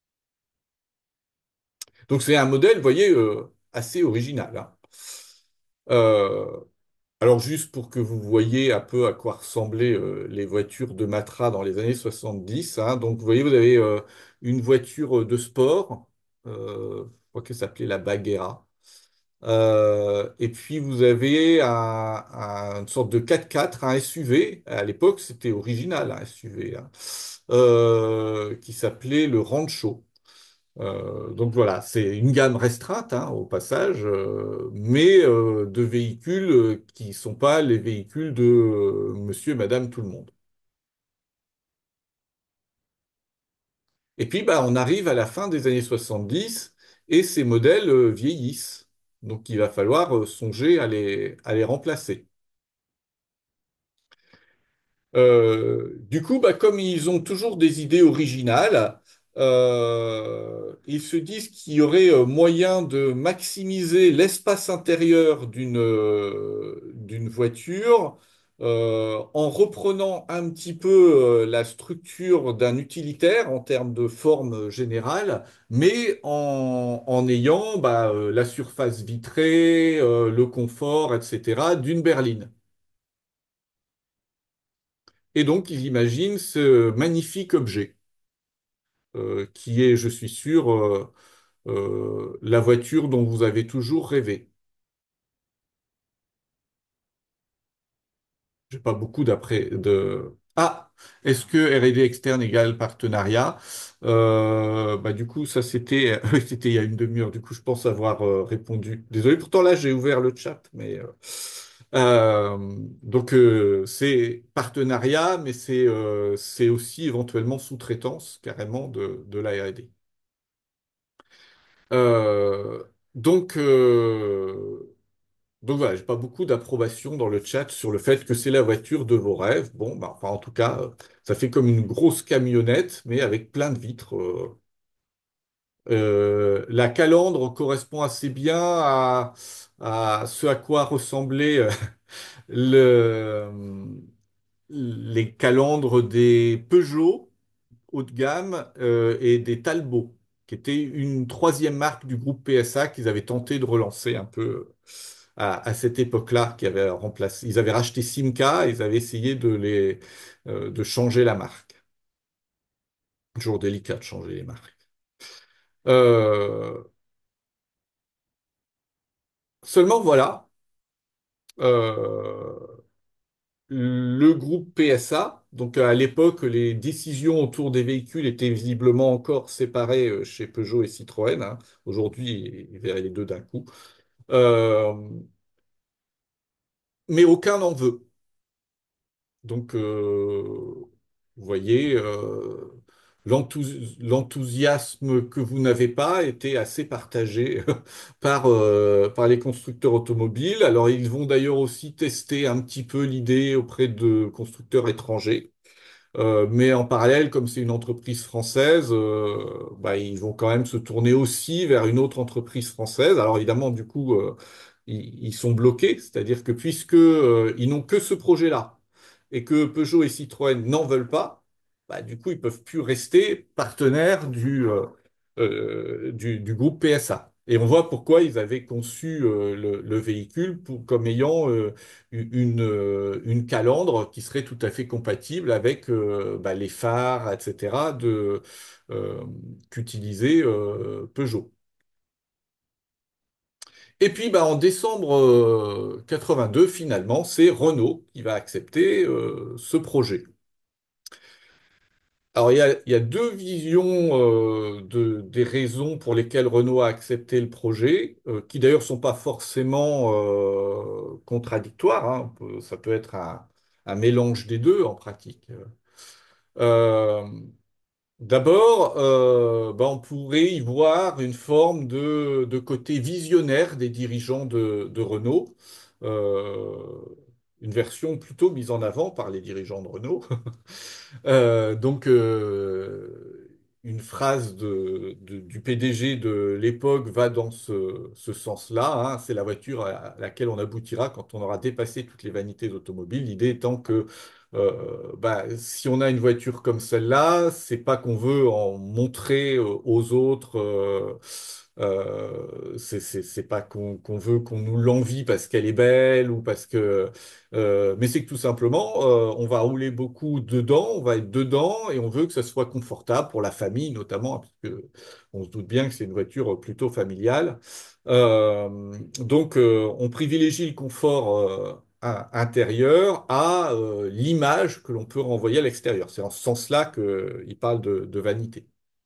Donc c'est un modèle, vous voyez, assez original, hein. Euh, alors juste pour que vous voyez un peu à quoi ressemblaient les voitures de Matra dans les années 70, hein. Donc vous voyez, vous avez une voiture de sport, je crois qu'elle s'appelait la Bagheera. Et puis vous avez une sorte de 4x4, un SUV. À l'époque, c'était original, un SUV, hein, qui s'appelait le Rancho. Donc voilà, c'est une gamme restreinte, hein, au passage, mais de véhicules qui ne sont pas les véhicules de monsieur et madame tout le monde. Et puis on arrive à la fin des années 70 et ces modèles vieillissent. Donc il va falloir songer à les remplacer. Du coup, comme ils ont toujours des idées originales, ils se disent qu'il y aurait moyen de maximiser l'espace intérieur d'une voiture en reprenant un petit peu la structure d'un utilitaire en termes de forme générale, mais en ayant la surface vitrée, le confort, etc., d'une berline. Et donc, ils imaginent ce magnifique objet, qui est, je suis sûr, la voiture dont vous avez toujours rêvé. J'ai pas beaucoup d'après de. Ah, est-ce que R&D externe égale partenariat? Du coup, ça c'était c'était il y a une demi-heure. Du coup, je pense avoir répondu. Désolé. Pourtant là, j'ai ouvert le chat, mais donc c'est partenariat, mais c'est aussi éventuellement sous-traitance carrément de la R&D. Euh, donc, euh, donc voilà, j'ai pas beaucoup d'approbation dans le chat sur le fait que c'est la voiture de vos rêves. Bon, enfin en tout cas, ça fait comme une grosse camionnette, mais avec plein de vitres. La calandre correspond assez bien à ce à quoi ressemblait le, les calandres des Peugeot haut de gamme et des Talbot, qui était une troisième marque du groupe PSA qu'ils avaient tenté de relancer un peu à cette époque-là, qui avait remplacé. Ils avaient racheté Simca, et ils avaient essayé de changer la marque. Toujours délicat de changer les marques. Euh, Seulement voilà, euh, le groupe PSA, donc à l'époque, les décisions autour des véhicules étaient visiblement encore séparées chez Peugeot et Citroën, hein. Aujourd'hui, ils verraient les deux d'un coup. Euh, mais aucun n'en veut. Donc, vous voyez, l'enthousiasme que vous n'avez pas était assez partagé par les constructeurs automobiles. Alors, ils vont d'ailleurs aussi tester un petit peu l'idée auprès de constructeurs étrangers. Mais en parallèle, comme c'est une entreprise française, bah, ils vont quand même se tourner aussi vers une autre entreprise française. Alors évidemment, du coup, ils sont bloqués, c'est-à-dire que puisque ils n'ont que ce projet-là et que Peugeot et Citroën n'en veulent pas, bah, du coup, ils peuvent plus rester partenaires du groupe PSA. Et on voit pourquoi ils avaient conçu le véhicule comme ayant une calandre qui serait tout à fait compatible avec bah, les phares, etc., euh, qu'utilisait Peugeot. Et puis bah, en décembre 82, finalement, c'est Renault qui va accepter ce projet. Alors il y a deux visions des raisons pour lesquelles Renault a accepté le projet, qui d'ailleurs sont pas forcément contradictoires, hein. Ça peut être un mélange des deux en pratique. Euh, D'abord, bah, on pourrait y voir une forme de côté visionnaire des dirigeants de Renault, euh, une version plutôt mise en avant par les dirigeants de Renault. Une phrase du PDG de l'époque va dans ce sens-là, hein. C'est la voiture à laquelle on aboutira quand on aura dépassé toutes les vanités d'automobile. L'idée étant que bah, si on a une voiture comme celle-là, c'est pas qu'on veut en montrer aux autres. C'est pas qu'on veut qu'on nous l'envie parce qu'elle est belle ou parce que mais c'est que tout simplement, on va rouler beaucoup dedans, on va être dedans et on veut que ça soit confortable pour la famille notamment, hein, parce que on se doute bien que c'est une voiture plutôt familiale. On privilégie le confort intérieur à l'image que l'on peut renvoyer à l'extérieur. C'est en ce sens-là qu'il parle de vanité.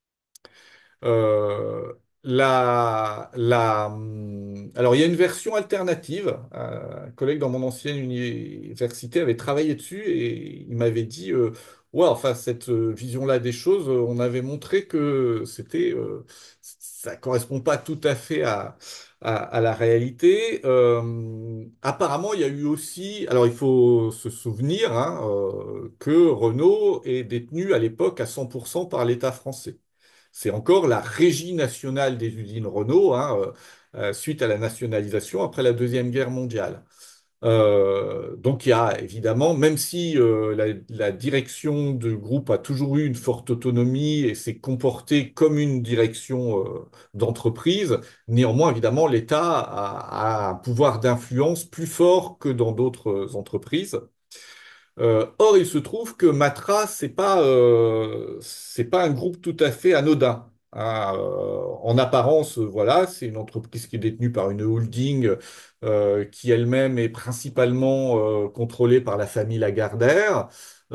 Euh, alors, il y a une version alternative. Un collègue dans mon ancienne université avait travaillé dessus et il m'avait dit, ouais, enfin, cette vision-là des choses, on avait montré que ça correspond pas tout à fait à la réalité. Apparemment, il y a eu aussi, alors il faut se souvenir, hein, que Renault est détenu à l'époque à 100% par l'État français. C'est encore la régie nationale des usines Renault, hein, suite à la nationalisation après la Deuxième Guerre mondiale. Donc il y a évidemment, même si la direction du groupe a toujours eu une forte autonomie et s'est comportée comme une direction d'entreprise, néanmoins évidemment l'État a un pouvoir d'influence plus fort que dans d'autres entreprises. Or, il se trouve que Matra, c'est pas un groupe tout à fait anodin, hein. En apparence, voilà, c'est une entreprise qui est détenue par une holding qui elle-même est principalement contrôlée par la famille Lagardère,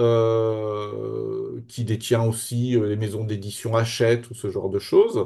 qui détient aussi les maisons d'édition Hachette ou ce genre de choses.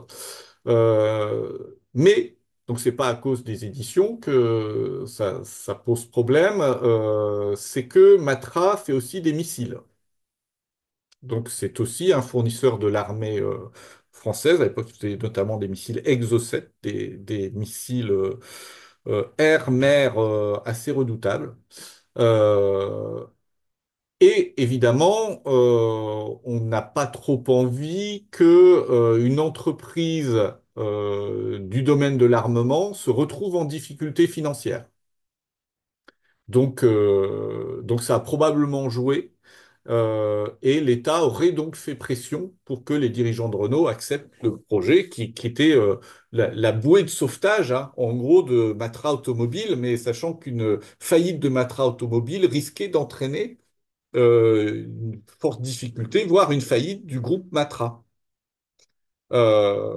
Mais donc c'est pas à cause des éditions que ça pose problème, c'est que Matra fait aussi des missiles. Donc c'est aussi un fournisseur de l'armée française. À l'époque, c'était notamment des missiles Exocet, des missiles air-mer assez redoutables. Euh, et évidemment, on n'a pas trop envie que une entreprise du domaine de l'armement se retrouve en difficulté financière. Donc ça a probablement joué. Et l'État aurait donc fait pression pour que les dirigeants de Renault acceptent le projet qui était la bouée de sauvetage, hein, en gros, de Matra Automobile, mais sachant qu'une faillite de Matra Automobile risquait d'entraîner une forte difficulté, voire une faillite du groupe Matra. Euh,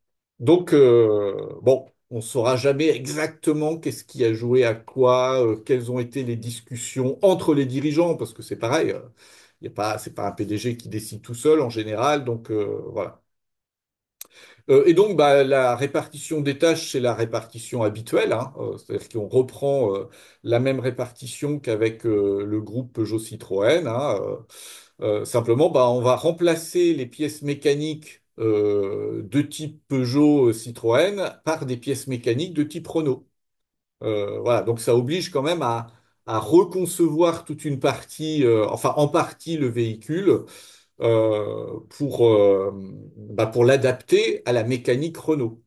bon, on ne saura jamais exactement qu'est-ce qui a joué à quoi, quelles ont été les discussions entre les dirigeants, parce que c'est pareil, c'est pas un PDG qui décide tout seul en général, donc voilà. Et donc, bah, la répartition des tâches, c'est la répartition habituelle, hein, c'est-à-dire qu'on reprend la même répartition qu'avec le groupe Peugeot-Citroën, hein, simplement, bah, on va remplacer les pièces mécaniques de type Peugeot-Citroën par des pièces mécaniques de type Renault. Voilà, donc ça oblige quand même à reconcevoir toute une partie, enfin en partie le véhicule pour l'adapter à la mécanique Renault.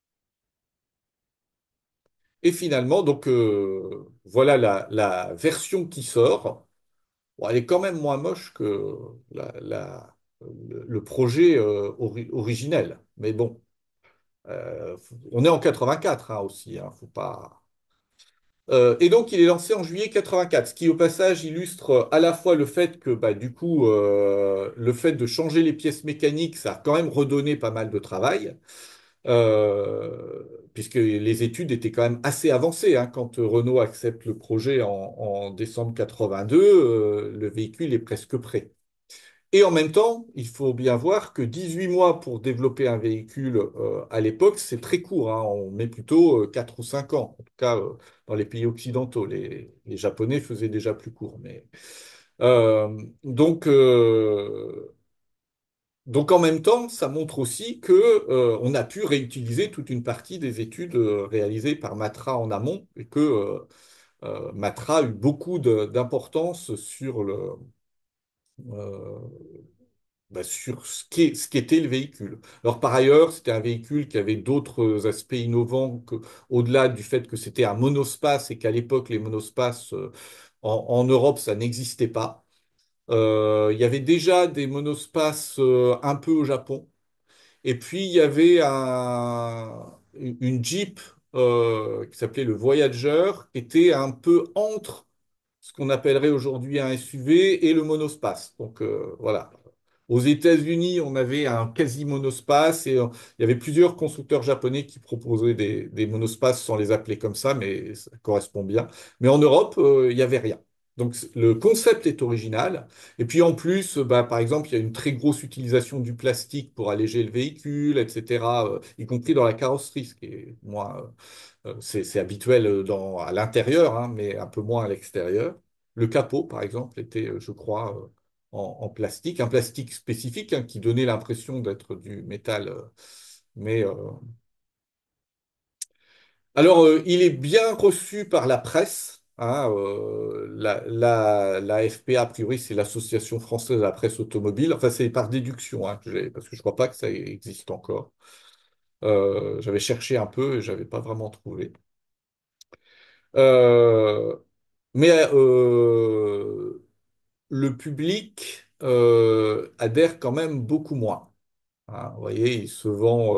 Et finalement, donc voilà la version qui sort. Bon, elle est quand même moins moche que le projet originel. Mais bon, on est en 84 hein, aussi, hein, faut pas. Et donc, il est lancé en juillet 84, ce qui au passage illustre à la fois le fait que, bah, du coup, le fait de changer les pièces mécaniques, ça a quand même redonné pas mal de travail, euh, puisque les études étaient quand même assez avancées, hein. Quand Renault accepte le projet en décembre 82, le véhicule est presque prêt. Et en même temps, il faut bien voir que 18 mois pour développer un véhicule à l'époque, c'est très court, hein. On met plutôt 4 ou 5 ans, en tout cas dans les pays occidentaux. Les Japonais faisaient déjà plus court. Euh, donc, euh, donc en même temps, ça montre aussi que on a pu réutiliser toute une partie des études réalisées par Matra en amont et que Matra a eu beaucoup d'importance euh, sur ce qu'était le véhicule. Alors par ailleurs, c'était un véhicule qui avait d'autres aspects innovants au-delà du fait que c'était un monospace et qu'à l'époque, les monospaces en Europe, ça n'existait pas. Il y avait déjà des monospaces un peu au Japon. Et puis, il y avait une Jeep qui s'appelait le Voyager, qui était un peu entre ce qu'on appellerait aujourd'hui un SUV et le monospace. Donc voilà. Aux États-Unis, on avait un quasi-monospace et il y avait plusieurs constructeurs japonais qui proposaient des monospaces sans les appeler comme ça, mais ça correspond bien. Mais en Europe, il n'y avait rien. Donc le concept est original. Et puis en plus, bah, par exemple, il y a une très grosse utilisation du plastique pour alléger le véhicule, etc., y compris dans la carrosserie, ce qui est moins, c'est habituel à l'intérieur, hein, mais un peu moins à l'extérieur. Le capot, par exemple, était, je crois, en plastique, un plastique spécifique hein, qui donnait l'impression d'être du métal. Mais alors, il est bien reçu par la presse, hein, la FPA, a priori, c'est l'Association française de la presse automobile. Enfin, c'est par déduction, hein, parce que je ne crois pas que ça existe encore. J'avais cherché un peu et j'avais pas vraiment trouvé. Euh, mais le public adhère quand même beaucoup moins, hein. Vous voyez, il se vend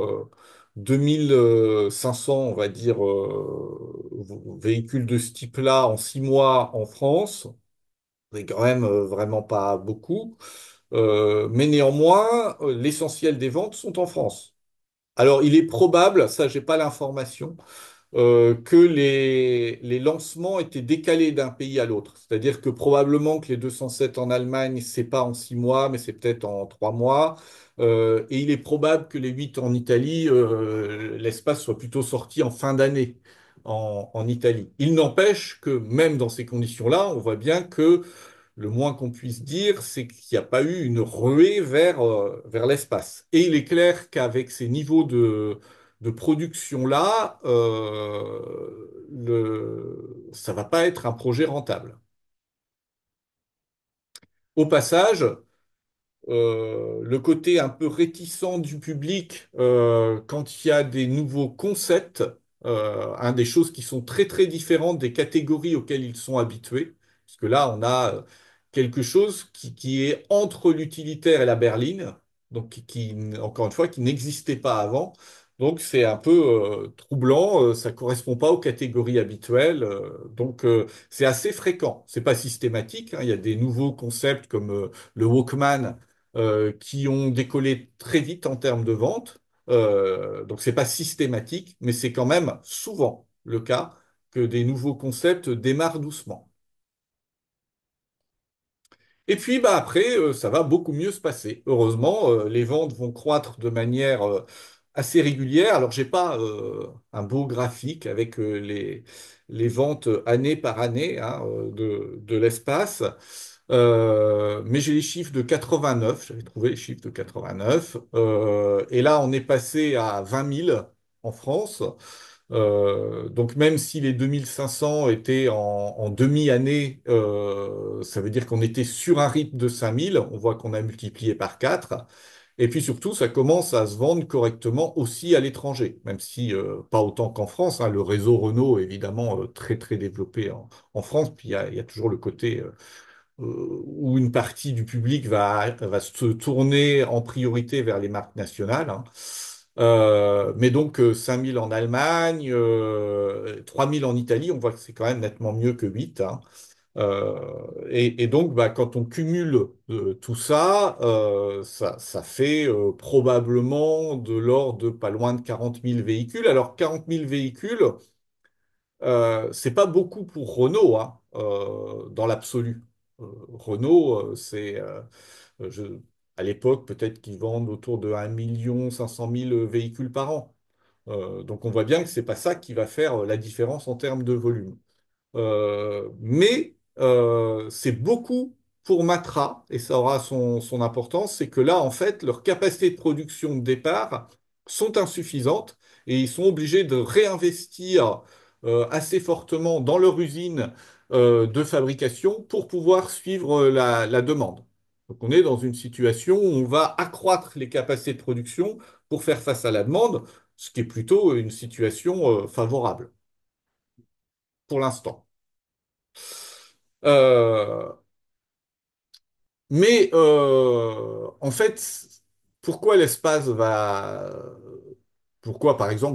2500, on va dire, véhicules de ce type-là en 6 mois en France. C'est quand même vraiment pas beaucoup. Mais néanmoins, l'essentiel des ventes sont en France. Alors, il est probable, ça, j'ai pas l'information, que les lancements étaient décalés d'un pays à l'autre. C'est-à-dire que probablement que les 207 en Allemagne, c'est pas en 6 mois, mais c'est peut-être en 3 mois. Et il est probable que les 8 en Italie, l'espace soit plutôt sorti en fin d'année en Italie. Il n'empêche que même dans ces conditions-là, on voit bien que le moins qu'on puisse dire, c'est qu'il n'y a pas eu une ruée vers l'espace. Et il est clair qu'avec ces niveaux de production-là, ça va pas être un projet rentable. Au passage, le côté un peu réticent du public quand il y a des nouveaux concepts, des choses qui sont très très différentes des catégories auxquelles ils sont habitués, parce que là, on a quelque chose qui est entre l'utilitaire et la berline, donc encore une fois, qui n'existait pas avant. Donc c'est un peu troublant, ça correspond pas aux catégories habituelles, c'est assez fréquent. C'est pas systématique, hein. Il y a des nouveaux concepts comme le Walkman qui ont décollé très vite en termes de vente. Donc c'est pas systématique, mais c'est quand même souvent le cas que des nouveaux concepts démarrent doucement. Et puis bah, après, ça va beaucoup mieux se passer. Heureusement, les ventes vont croître de manière assez régulière. Alors, j'ai pas un beau graphique avec les ventes année par année, hein, de l'espace. Mais j'ai les chiffres de 89, j'avais trouvé les chiffres de 89. Et là, on est passé à 20 000 en France. Donc même si les 2500 étaient en demi-année, ça veut dire qu'on était sur un rythme de 5000. On voit qu'on a multiplié par 4. Et puis surtout, ça commence à se vendre correctement aussi à l'étranger, même si pas autant qu'en France, hein. Le réseau Renault est évidemment très très développé en France. Puis il y a toujours le côté où une partie du public va se tourner en priorité vers les marques nationales, hein. Mais donc 5000 en Allemagne, 3000 en Italie, on voit que c'est quand même nettement mieux que 8, hein. Et donc bah, quand on cumule tout ça, ça fait probablement de l'ordre de pas loin de 40 000 véhicules. Alors 40 000 véhicules, c'est pas beaucoup pour Renault, hein, dans l'absolu. Renault, je- à l'époque, peut-être qu'ils vendent autour de 1 500 000 véhicules par an. Donc on voit bien que c'est pas ça qui va faire la différence en termes de volume. Mais c'est beaucoup pour Matra, et ça aura son importance, c'est que là, en fait, leurs capacités de production de départ sont insuffisantes et ils sont obligés de réinvestir assez fortement dans leur usine de fabrication pour pouvoir suivre la demande. Donc on est dans une situation où on va accroître les capacités de production pour faire face à la demande, ce qui est plutôt une situation favorable pour l'instant. Euh, en fait, pourquoi l'espace va... Pourquoi, par exemple,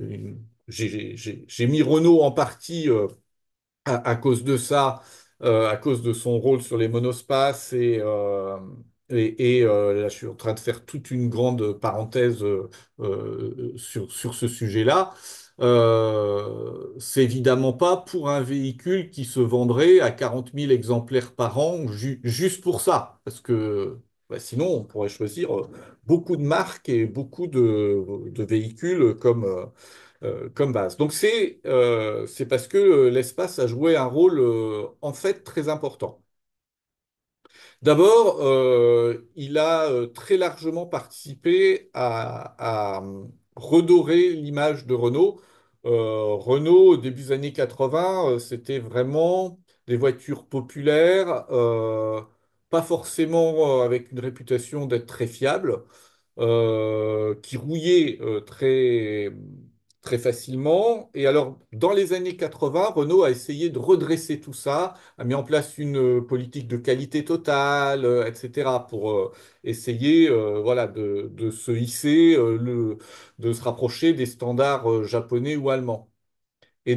j'ai mis Renault en partie à cause de ça, à cause de son rôle sur les monospaces là, je suis en train de faire toute une grande parenthèse sur ce sujet-là. C'est évidemment pas pour un véhicule qui se vendrait à 40 000 exemplaires par an juste pour ça, parce que bah, sinon on pourrait choisir beaucoup de marques et beaucoup de véhicules comme base. Donc c'est parce que l'espace a joué un rôle en fait très important. D'abord, il a très largement participé à redorer l'image de Renault. Renault, au début des années 80, c'était vraiment des voitures populaires, pas forcément avec une réputation d'être très fiables, qui rouillait très facilement. Et alors, dans les années 80, Renault a essayé de redresser tout ça, a mis en place une politique de qualité totale, etc., pour essayer voilà, de se hisser, de se rapprocher des standards japonais ou allemands. Et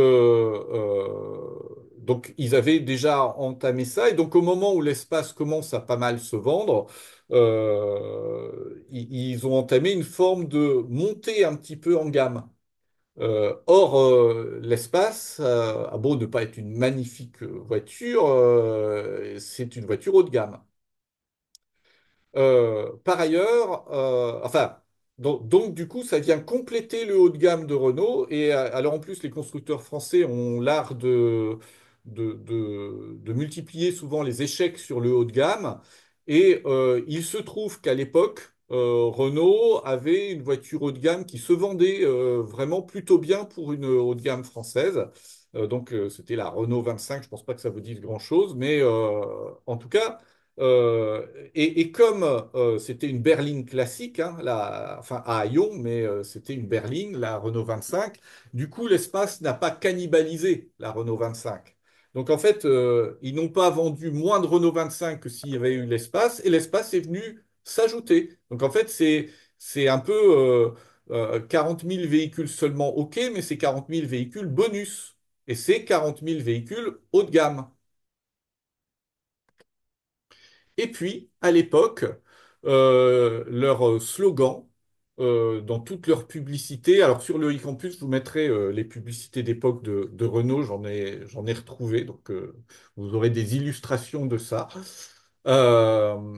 donc, ils avaient déjà entamé ça. Et donc, au moment où l'espace commence à pas mal se vendre, ils ont entamé une forme de montée un petit peu en gamme. Or, l'espace a beau ne pas être une magnifique voiture, c'est une voiture haut de gamme. Par ailleurs, donc, du coup, ça vient compléter le haut de gamme de Renault. Et alors en plus, les constructeurs français ont l'art de multiplier souvent les échecs sur le haut de gamme. Et il se trouve qu'à l'époque, Renault avait une voiture haut de gamme qui se vendait vraiment plutôt bien pour une haut de gamme française. C'était la Renault 25. Je ne pense pas que ça vous dise grand-chose, mais en tout cas. Euh, et comme c'était une berline classique, hein, enfin à Lyon, mais c'était une berline, la Renault 25, du coup l'espace n'a pas cannibalisé la Renault 25. Donc en fait, ils n'ont pas vendu moins de Renault 25 que s'il y avait eu l'espace, et l'espace est venu s'ajouter. Donc en fait, c'est un peu 40 000 véhicules seulement, ok, mais c'est 40 000 véhicules bonus. Et c'est 40 000 véhicules haut de gamme. Et puis, à l'époque, leur slogan, dans toutes leurs publicités, alors sur le e-campus, je vous mettrai les publicités d'époque de Renault, j'en ai retrouvé, donc vous aurez des illustrations de ça. Euh,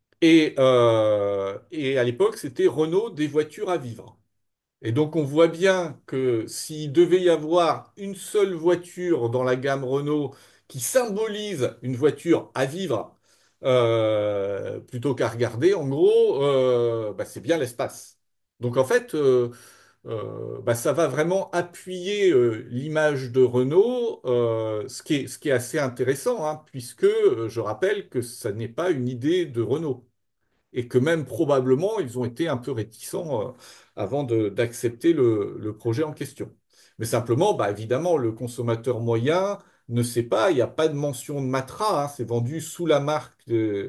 et à l'époque, c'était Renault des voitures à vivre. Et donc, on voit bien que s'il devait y avoir une seule voiture dans la gamme Renault qui symbolise une voiture à vivre plutôt qu'à regarder, en gros, bah, c'est bien l'espace. Donc, en fait, bah, ça va vraiment appuyer l'image de Renault, ce qui est assez intéressant, hein, puisque je rappelle que ça n'est pas une idée de Renault et que même probablement ils ont été un peu réticents avant d'accepter le projet en question. Mais simplement, bah, évidemment, le consommateur moyen ne sait pas, il n'y a pas de mention de Matra, hein, c'est vendu sous la marque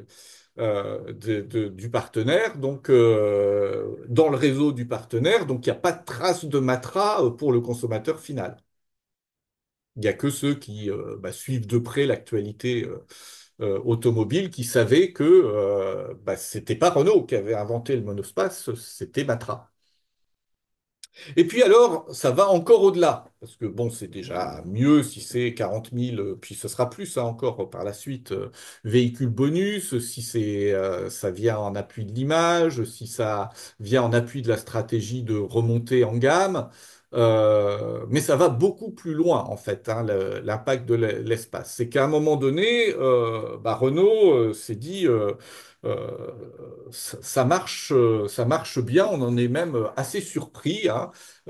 du partenaire, donc dans le réseau du partenaire, donc il n'y a pas de trace de Matra pour le consommateur final. Il n'y a que ceux qui bah, suivent de près l'actualité automobile qui savaient que bah, c'était pas Renault qui avait inventé le monospace, c'était Matra. Et puis alors, ça va encore au-delà, parce que bon, c'est déjà mieux si c'est 40 000, puis ce sera plus hein, encore par la suite, véhicules bonus, si ça vient en appui de l'image, si ça vient en appui de la stratégie de remontée en gamme. Mais ça va beaucoup plus loin, en fait, hein, l'impact de l'espace. C'est qu'à un moment donné, bah, Renault s'est dit, euh, ça marche bien, on en est même assez surpris, hein.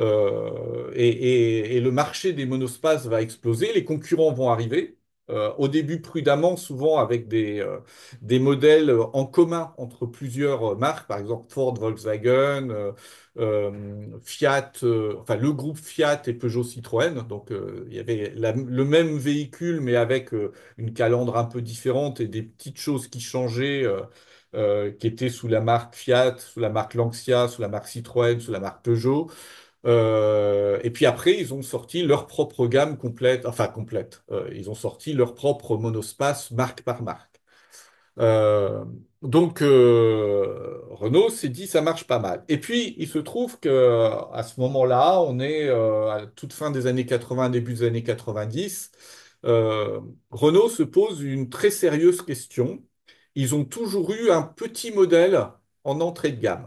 Et le marché des monospaces va exploser, les concurrents vont arriver. Au début prudemment, souvent avec des modèles en commun entre plusieurs marques, par exemple Ford, Volkswagen, Fiat, enfin le groupe Fiat et Peugeot Citroën. Donc il y avait le même véhicule, mais avec une calandre un peu différente et des petites choses qui changeaient, qui étaient sous la marque Fiat, sous la marque Lancia, sous la marque Citroën, sous la marque Peugeot. Et puis après, ils ont sorti leur propre gamme complète, enfin complète. Ils ont sorti leur propre monospace marque par marque. Euh, donc Renault s'est dit ça marche pas mal. Et puis il se trouve que à ce moment-là, on est à toute fin des années 80, début des années 90. euh, Renault se pose une très sérieuse question. Ils ont toujours eu un petit modèle en entrée de gamme.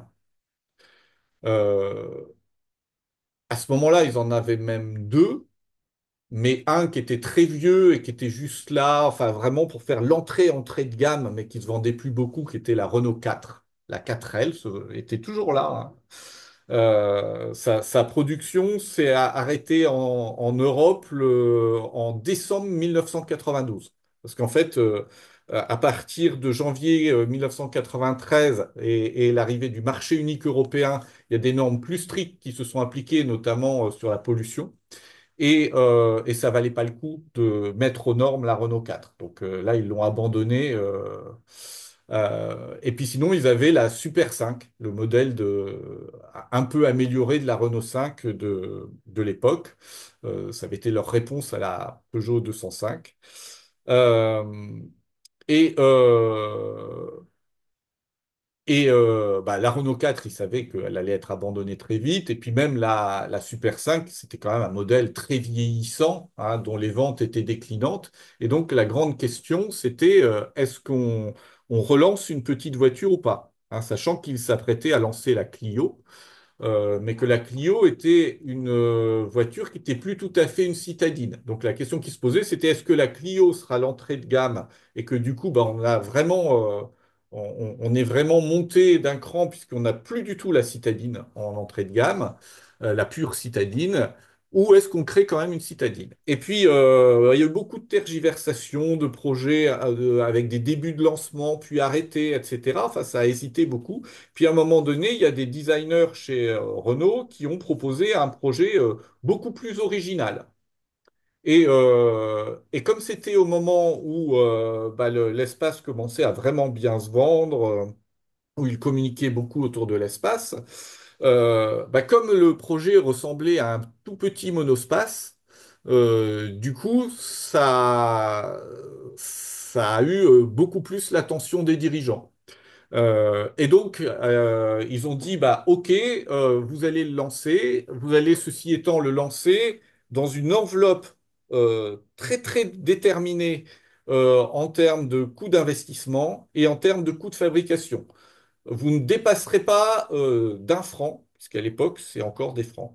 Euh, à ce moment-là, ils en avaient même deux, mais un qui était très vieux et qui était juste là, enfin vraiment pour faire entrée de gamme, mais qui se vendait plus beaucoup, qui était la Renault 4. La 4L était toujours là, hein. Sa production s'est arrêtée en Europe en décembre 1992. Parce qu'en fait, à partir de janvier 1993 et l'arrivée du marché unique européen, il y a des normes plus strictes qui se sont appliquées, notamment sur la pollution. Et ça valait pas le coup de mettre aux normes la Renault 4. Donc là, ils l'ont abandonné. Et puis sinon, ils avaient la Super 5, le modèle un peu amélioré de la Renault 5 de l'époque. Ça avait été leur réponse à la Peugeot 205. Euh, et bah, la Renault 4, ils savaient qu'elle allait être abandonnée très vite. Et puis même la Super 5, c'était quand même un modèle très vieillissant, hein, dont les ventes étaient déclinantes. Et donc la grande question, c'était est-ce qu'on relance une petite voiture ou pas? Hein, sachant qu'ils s'apprêtaient à lancer la Clio. Mais que la Clio était une voiture qui n'était plus tout à fait une citadine. Donc la question qui se posait, c'était est-ce que la Clio sera l'entrée de gamme et que du coup, bah, on est vraiment monté d'un cran puisqu'on n'a plus du tout la citadine en entrée de gamme, la pure citadine. Ou est-ce qu'on crée quand même une citadine? Et puis, il y a eu beaucoup de tergiversations, de projets avec des débuts de lancement, puis arrêtés, etc. Enfin, ça a hésité beaucoup. Puis à un moment donné, il y a des designers chez Renault qui ont proposé un projet beaucoup plus original. Et comme c'était au moment où bah, l'espace commençait à vraiment bien se vendre, où il communiquait beaucoup autour de l'espace, bah, comme le projet ressemblait à un tout petit monospace, du coup, ça a eu beaucoup plus l'attention des dirigeants. Et donc, ils ont dit, bah, OK, vous allez le lancer, vous allez, ceci étant, le lancer dans une enveloppe très, très déterminée en termes de coût d'investissement et en termes de coût de fabrication. Vous ne dépasserez pas d'un franc, puisqu'à l'époque, c'est encore des francs.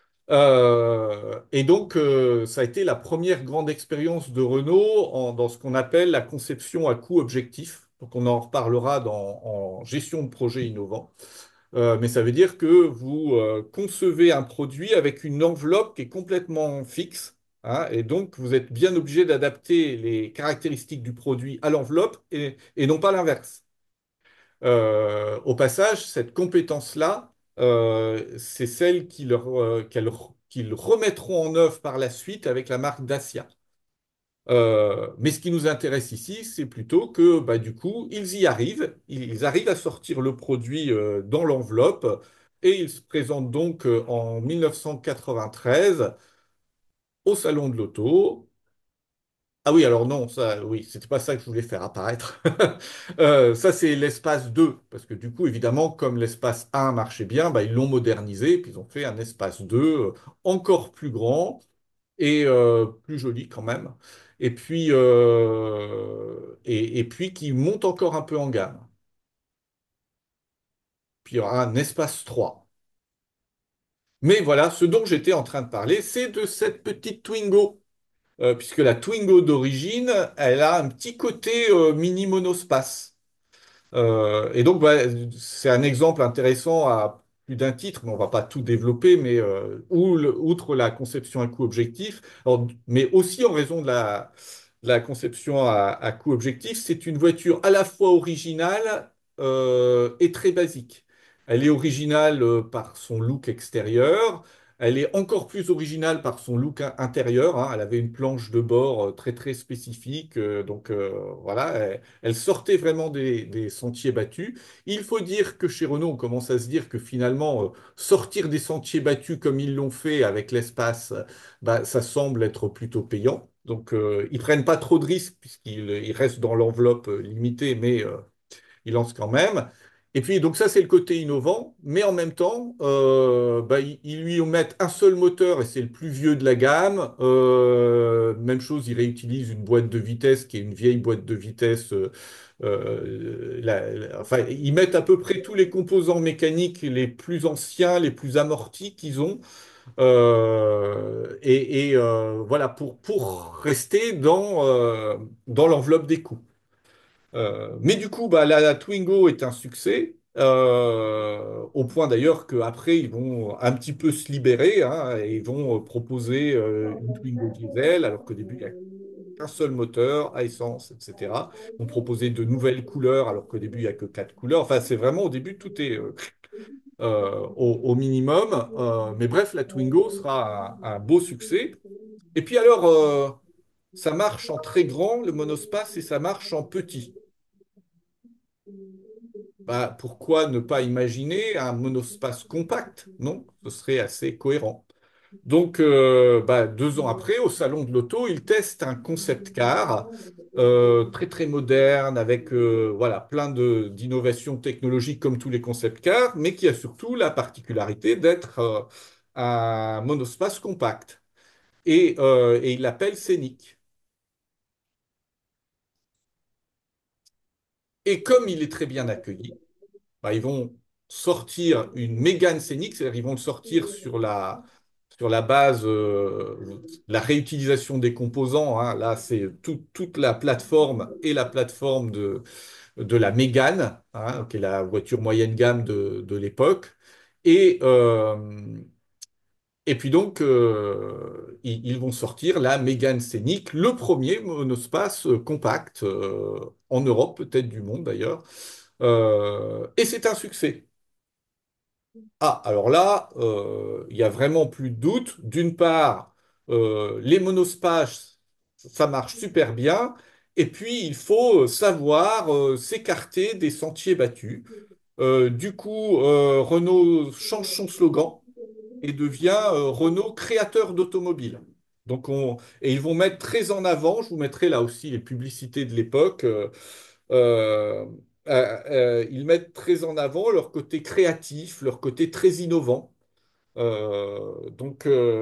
Et donc, ça a été la première grande expérience de Renault dans ce qu'on appelle la conception à coût objectif. Donc, on en reparlera en gestion de projet innovant. Mais ça veut dire que vous concevez un produit avec une enveloppe qui est complètement fixe, hein, et donc, vous êtes bien obligé d'adapter les caractéristiques du produit à l'enveloppe et non pas l'inverse. Au passage, cette compétence-là, c'est celle qu'ils remettront en œuvre par la suite avec la marque Dacia. Mais ce qui nous intéresse ici, c'est plutôt que bah, du coup, ils arrivent à sortir le produit dans l'enveloppe et ils se présentent donc en 1993 au Salon de l'Auto. Ah oui, alors non, ça, oui, c'était pas ça que je voulais faire apparaître. Ça, c'est l'espace 2, parce que du coup, évidemment, comme l'espace 1 marchait bien, bah, ils l'ont modernisé, puis ils ont fait un espace 2 encore plus grand et plus joli quand même, et puis qui monte encore un peu en gamme. Puis il y aura un espace 3. Mais voilà, ce dont j'étais en train de parler, c'est de cette petite Twingo. Puisque la Twingo d'origine, elle a un petit côté mini monospace. Et donc, bah, c'est un exemple intéressant à plus d'un titre, mais on va pas tout développer, mais outre la conception à coût objectif, mais aussi en raison de la conception à coût objectif, c'est une voiture à la fois originale et très basique. Elle est originale par son look extérieur. Elle est encore plus originale par son look intérieur, hein. Elle avait une planche de bord très très spécifique, donc voilà, elle sortait vraiment des sentiers battus. Il faut dire que chez Renault, on commence à se dire que finalement, sortir des sentiers battus comme ils l'ont fait avec l'espace, bah, ça semble être plutôt payant. Donc, ils prennent pas trop de risques puisqu'ils restent dans l'enveloppe limitée, mais ils lancent quand même. Et puis, donc ça, c'est le côté innovant, mais en même temps, bah, ils lui mettent un seul moteur et c'est le plus vieux de la gamme. Même chose, ils réutilisent une boîte de vitesse qui est une vieille boîte de vitesse. Enfin, ils mettent à peu près tous les composants mécaniques les plus anciens, les plus amortis qu'ils ont. Voilà, pour rester dans l'enveloppe des coûts. Mais du coup, bah, la Twingo est un succès, au point d'ailleurs qu'après, ils vont un petit peu se libérer, hein, et ils vont proposer une Twingo diesel, alors qu'au début, il n'y a qu'un seul moteur à essence, etc. Ils vont proposer de nouvelles couleurs, alors qu'au début, il n'y a que quatre couleurs. Enfin, c'est vraiment au début, tout est au minimum. Mais bref, la Twingo sera un beau succès. Et puis alors, ça marche en très grand, le monospace, et ça marche en petit. Bah, pourquoi ne pas imaginer un monospace compact? Non, ce serait assez cohérent. Donc, bah, 2 ans après, au Salon de l'Auto, ils testent un concept car très très moderne, avec voilà, plein d'innovations technologiques comme tous les concept cars, mais qui a surtout la particularité d'être un monospace compact. Et ils l'appellent Scénic. Et comme il est très bien accueilli, bah, ils vont sortir une Mégane scénique, c'est-à-dire ils vont le sortir sur la base la réutilisation des composants, hein. Là, c'est toute la plateforme et la plateforme de la Mégane, hein, qui est la voiture moyenne gamme de l'époque. Et, euh, et puis donc, ils vont sortir la Mégane scénique, le premier monospace compact en Europe, peut-être du monde d'ailleurs. Et c'est un succès. Ah, alors là, il y a vraiment plus de doute. D'une part, les monospaces, ça marche super bien. Et puis, il faut savoir s'écarter des sentiers battus. Du coup, Renault change son slogan et devient Renault créateur d'automobiles. Et ils vont mettre très en avant, je vous mettrai là aussi les publicités de l'époque, euh, ils mettent très en avant leur côté créatif, leur côté très innovant. Donc,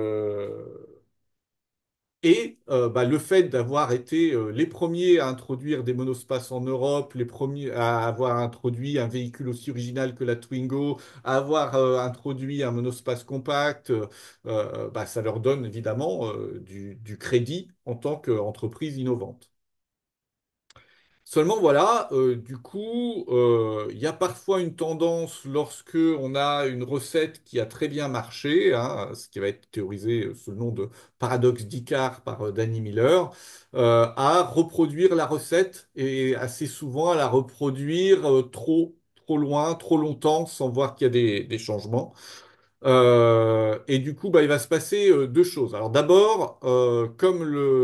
bah, le fait d'avoir été les premiers à introduire des monospaces en Europe, les premiers à avoir introduit un véhicule aussi original que la Twingo, à avoir introduit un monospace compact, bah, ça leur donne évidemment du crédit en tant qu'entreprise innovante. Seulement voilà, du coup, il y a parfois une tendance lorsque on a une recette qui a très bien marché, hein, ce qui va être théorisé sous le nom de paradoxe d'Icare par Danny Miller, à reproduire la recette et assez souvent à la reproduire trop loin, trop longtemps, sans voir qu'il y a des changements. Et du coup, bah, il va se passer deux choses. Alors d'abord, comme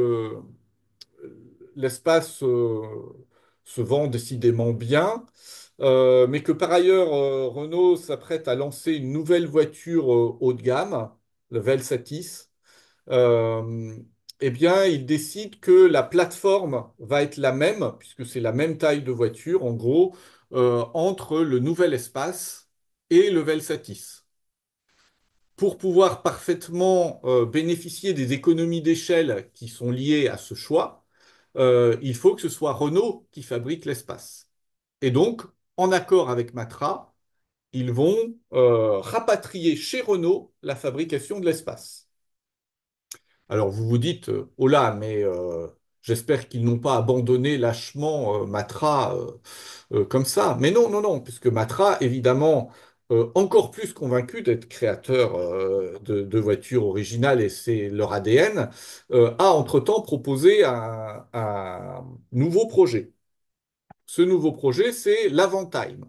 l'espace se vend décidément bien, mais que par ailleurs, Renault s'apprête à lancer une nouvelle voiture haut de gamme, le Velsatis. Euh, eh bien, il décide que la plateforme va être la même, puisque c'est la même taille de voiture, en gros, entre le nouvel espace et le Velsatis. Pour pouvoir parfaitement bénéficier des économies d'échelle qui sont liées à ce choix, il faut que ce soit Renault qui fabrique l'espace. Et donc, en accord avec Matra, ils vont rapatrier chez Renault la fabrication de l'espace. Alors vous vous dites, oh là, mais j'espère qu'ils n'ont pas abandonné lâchement Matra comme ça. Mais non, non, non, puisque Matra, évidemment, encore plus convaincu d'être créateur de voitures originales, et c'est leur ADN, a entre-temps proposé un nouveau projet. Ce nouveau projet, c'est l'Avantime.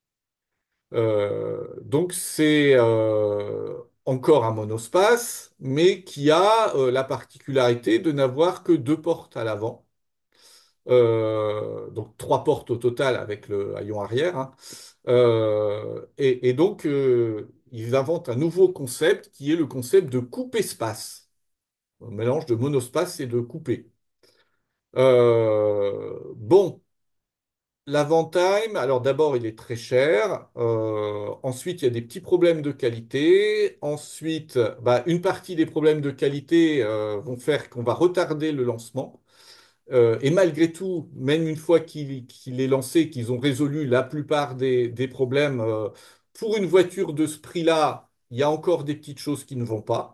Donc c'est encore un monospace, mais qui a la particularité de n'avoir que deux portes à l'avant. Donc trois portes au total avec le haillon arrière, hein. Et donc ils inventent un nouveau concept qui est le concept de coupe-espace, un mélange de monospace et de coupé. Bon, l'Avantime, alors d'abord, il est très cher. Ensuite, il y a des petits problèmes de qualité. Ensuite, bah, une partie des problèmes de qualité vont faire qu'on va retarder le lancement. Et malgré tout, même une fois qu'il est lancé, qu'ils ont résolu la plupart des problèmes, pour une voiture de ce prix-là, il y a encore des petites choses qui ne vont pas.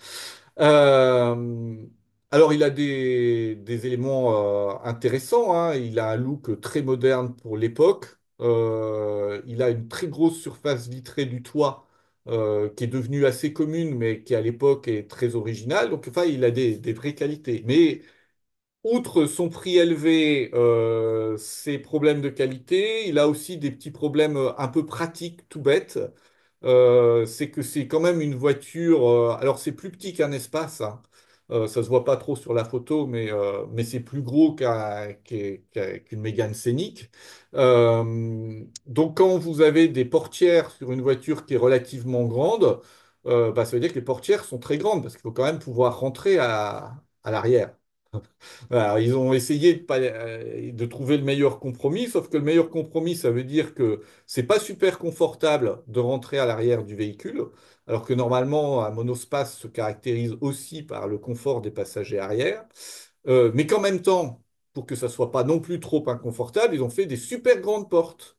Euh, alors, il a des éléments intéressants, hein. Il a un look très moderne pour l'époque. Il a une très grosse surface vitrée du toit qui est devenue assez commune, mais qui à l'époque est très originale. Donc, enfin, il a des vraies qualités. Mais outre son prix élevé, ses problèmes de qualité, il a aussi des petits problèmes un peu pratiques, tout bêtes. C'est que c'est quand même une voiture. Alors, c'est plus petit qu'un espace, hein. Ça se voit pas trop sur la photo, mais c'est plus gros qu'une Mégane Scénic. Donc, quand vous avez des portières sur une voiture qui est relativement grande, bah, ça veut dire que les portières sont très grandes parce qu'il faut quand même pouvoir rentrer à l'arrière. Alors, ils ont essayé de trouver le meilleur compromis, sauf que le meilleur compromis, ça veut dire que c'est pas super confortable de rentrer à l'arrière du véhicule, alors que normalement, un monospace se caractérise aussi par le confort des passagers arrière. Mais qu'en même temps, pour que ça soit pas non plus trop inconfortable, ils ont fait des super grandes portes.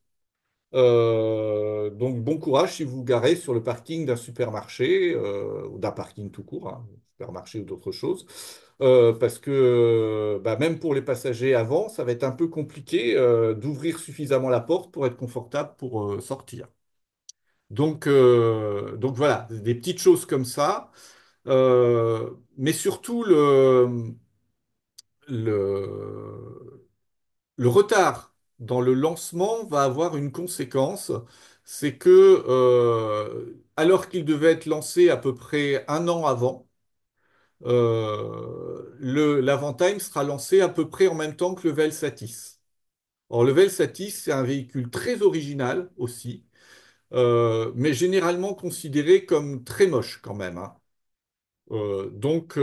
Donc bon courage si vous vous garez sur le parking d'un supermarché ou d'un parking tout court, hein, supermarché ou d'autres choses, parce que bah, même pour les passagers avant, ça va être un peu compliqué d'ouvrir suffisamment la porte pour être confortable pour sortir. Donc voilà, des petites choses comme ça. Mais surtout le, le retard dans le lancement va avoir une conséquence, c'est que alors qu'il devait être lancé à peu près un an avant, l'Avantime sera lancé à peu près en même temps que le Velsatis. Or, le Velsatis, c'est un véhicule très original aussi, mais généralement considéré comme très moche quand même, hein. Donc,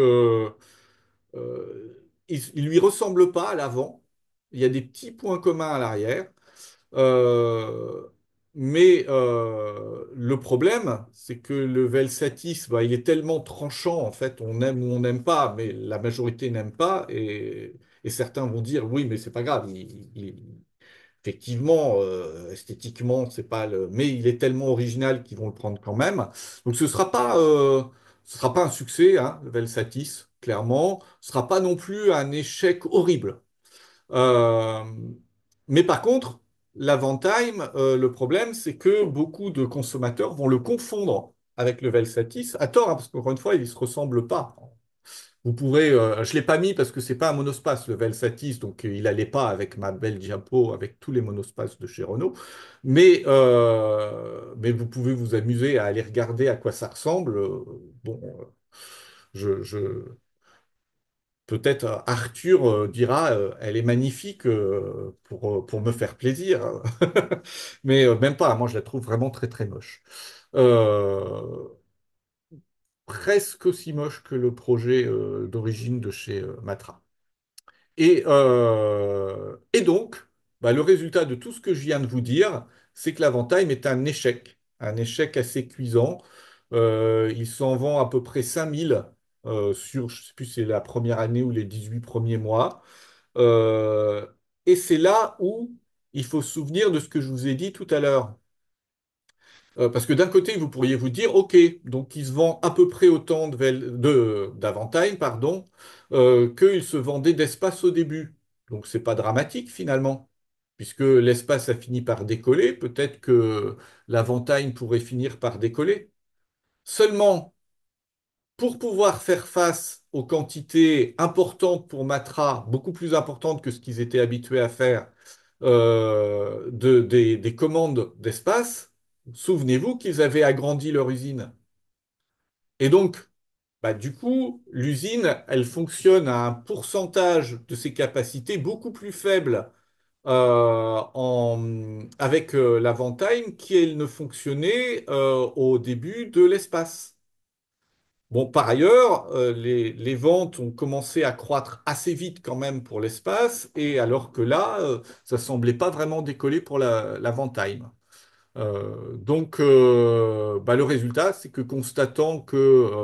il lui ressemble pas à l'avant. Il y a des petits points communs à l'arrière. Euh, mais le problème, c'est que le Velsatis, bah, il est tellement tranchant, en fait, on aime ou on n'aime pas, mais la majorité n'aime pas, et certains vont dire, oui, mais c'est pas grave, effectivement, esthétiquement, c'est pas le, mais il est tellement original qu'ils vont le prendre quand même. Donc ce sera pas un succès, hein, le Velsatis, clairement. Ce sera pas non plus un échec horrible. Euh, mais par contre, l'Avantime, le problème, c'est que beaucoup de consommateurs vont le confondre avec le Velsatis, à tort, hein, parce qu'encore une fois, ils ne se ressemblent pas. Vous pourrez, je l'ai pas mis parce que c'est pas un monospace, le Velsatis, donc il allait pas avec ma belle diapo, avec tous les monospaces de chez Renault. Mais vous pouvez vous amuser à aller regarder à quoi ça ressemble. Bon, je, peut-être Arthur dira, elle est magnifique pour me faire plaisir. Mais même pas, moi je la trouve vraiment très très moche. Euh, Presque aussi moche que le projet d'origine de chez Matra. Et donc, bah, le résultat de tout ce que je viens de vous dire, c'est que l'Avantime est un échec assez cuisant. Il s'en vend à peu près 5000 sur, je sais plus, si c'est la première année ou les 18 premiers mois. Euh, et c'est là où il faut se souvenir de ce que je vous ai dit tout à l'heure. Parce que d'un côté, vous pourriez vous dire, OK, donc il se vend à peu près autant d'Avantime, pardon, qu'il se vendait d'espace au début. Donc c'est pas dramatique finalement, puisque l'espace a fini par décoller. Peut-être que l'Avantime pourrait finir par décoller. Seulement, pour pouvoir faire face aux quantités importantes pour Matra, beaucoup plus importantes que ce qu'ils étaient habitués à faire, des commandes d'espace, souvenez-vous qu'ils avaient agrandi leur usine. Et donc, bah, du coup, l'usine, elle fonctionne à un pourcentage de ses capacités beaucoup plus faible avec l'Avantime qu'elle ne fonctionnait au début de l'espace. Bon, par ailleurs, les ventes ont commencé à croître assez vite quand même pour l'espace, et alors que là, ça semblait pas vraiment décoller pour la Ventime. Donc, le résultat, c'est que constatant que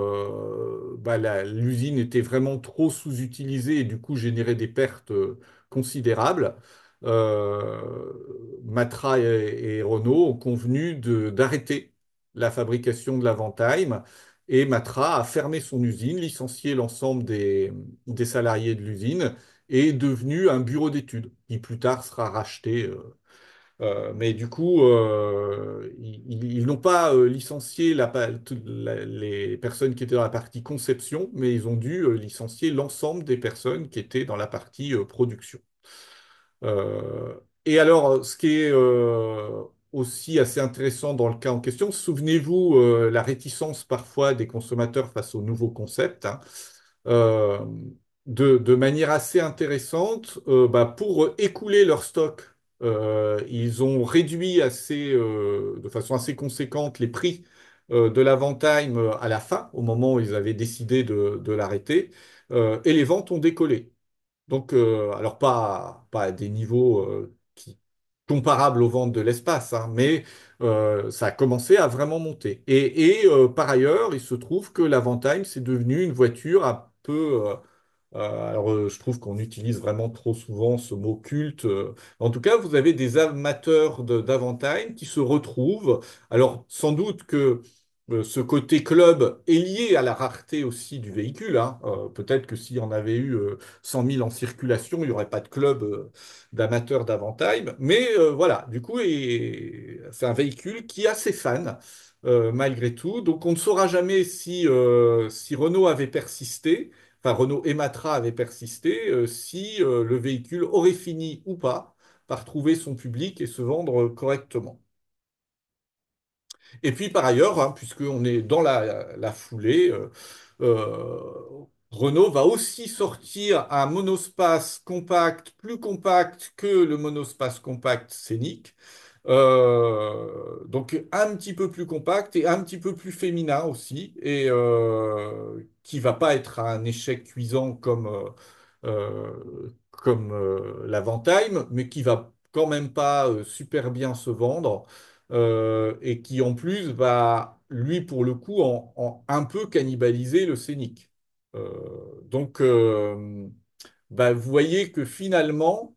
l'usine était vraiment trop sous-utilisée et du coup générait des pertes considérables, euh, Matra et Renault ont convenu d'arrêter la fabrication de la Ventime, et Matra a fermé son usine, licencié l'ensemble des salariés de l'usine et est devenu un bureau d'études qui plus tard sera racheté. Mais du coup, ils n'ont pas licencié les personnes qui étaient dans la partie conception, mais ils ont dû licencier l'ensemble des personnes qui étaient dans la partie production. Euh, et alors, ce qui est aussi assez intéressant dans le cas en question, souvenez-vous la réticence parfois des consommateurs face aux nouveaux concepts, hein. Euh, de manière assez intéressante, pour écouler leur stock, ils ont réduit de façon assez conséquente les prix de l'Avantime à la fin, au moment où ils avaient décidé de l'arrêter, et les ventes ont décollé. Donc, alors pas à des niveaux comparables aux ventes de l'espace, hein, mais ça a commencé à vraiment monter. Et par ailleurs, il se trouve que l'Avantime, c'est devenu une voiture un peu je trouve qu'on utilise vraiment trop souvent ce mot culte. En tout cas, vous avez des amateurs d'Avantime qui se retrouvent. Alors, sans doute que ce côté club est lié à la rareté aussi du véhicule, hein. Peut-être que s'il y en avait eu 100 000 en circulation, il n'y aurait pas de club d'amateurs d'Avantime. Mais voilà, du coup, c'est un véhicule qui a ses fans. Malgré tout. Donc on ne saura jamais si Renault avait persisté, enfin Renault et Matra avaient persisté, si le véhicule aurait fini ou pas par trouver son public et se vendre correctement. Et puis par ailleurs, hein, puisqu'on est dans la foulée, Renault va aussi sortir un monospace compact, plus compact que le monospace compact scénique. Donc un petit peu plus compact et un petit peu plus féminin aussi, et qui va pas être un échec cuisant comme l'Avantime, mais qui va quand même pas super bien se vendre, et qui en plus va, lui pour le coup, un peu cannibaliser le Scénic. Donc, bah, vous voyez que finalement,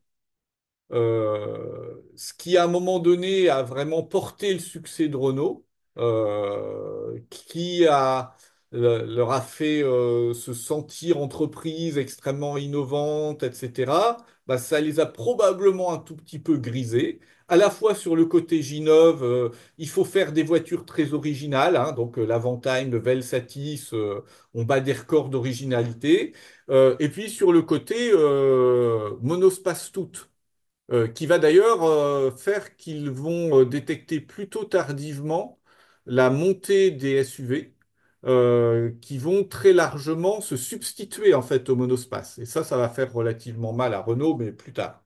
ce qui à un moment donné a vraiment porté le succès de Renault, leur a fait se sentir entreprise extrêmement innovante, etc., bah, ça les a probablement un tout petit peu grisés. À la fois sur le côté Ginov, il faut faire des voitures très originales, hein, donc l'Avantime, le Velsatis, on bat des records d'originalité. Et puis sur le côté monospace tout qui va d'ailleurs faire qu'ils vont détecter plutôt tardivement la montée des SUV, qui vont très largement se substituer en fait au monospace. Et ça va faire relativement mal à Renault, mais plus tard.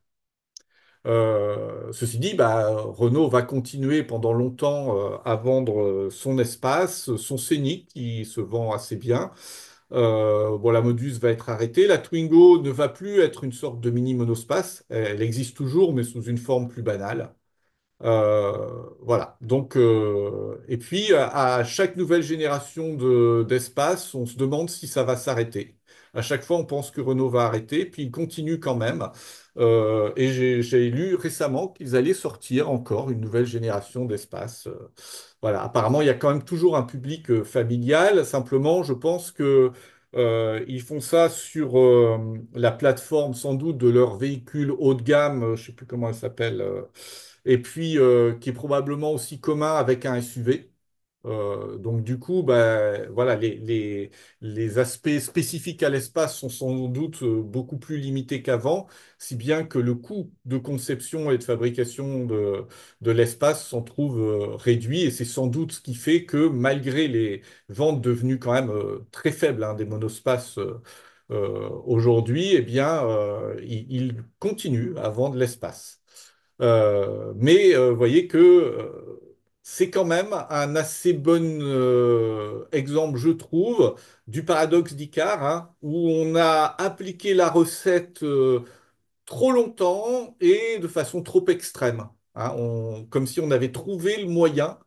Ceci dit, bah, Renault va continuer pendant longtemps à vendre son espace, son Scénic qui se vend assez bien. Bon, la Modus va être arrêtée. La Twingo ne va plus être une sorte de mini monospace. Elle existe toujours, mais sous une forme plus banale. Voilà. Donc, et puis, à chaque nouvelle génération d'espace, on se demande si ça va s'arrêter. À chaque fois, on pense que Renault va arrêter, puis il continue quand même. Et j'ai lu récemment qu'ils allaient sortir encore une nouvelle génération d'espace. Voilà. Apparemment, il y a quand même toujours un public familial. Simplement, je pense que ils font ça sur la plateforme sans doute de leur véhicule haut de gamme, je ne sais plus comment elle s'appelle, et puis qui est probablement aussi commun avec un SUV. Donc du coup, bah, voilà, les aspects spécifiques à l'espace sont sans doute beaucoup plus limités qu'avant, si bien que le coût de conception et de fabrication de l'espace s'en trouve réduit, et c'est sans doute ce qui fait que malgré les ventes devenues quand même très faibles hein, des monospaces aujourd'hui, eh bien, ils continuent à vendre l'espace. Mais vous voyez que c'est quand même un assez bon exemple, je trouve, du paradoxe d'Icare, hein, où on a appliqué la recette trop longtemps et de façon trop extrême, hein. Comme si on avait trouvé le moyen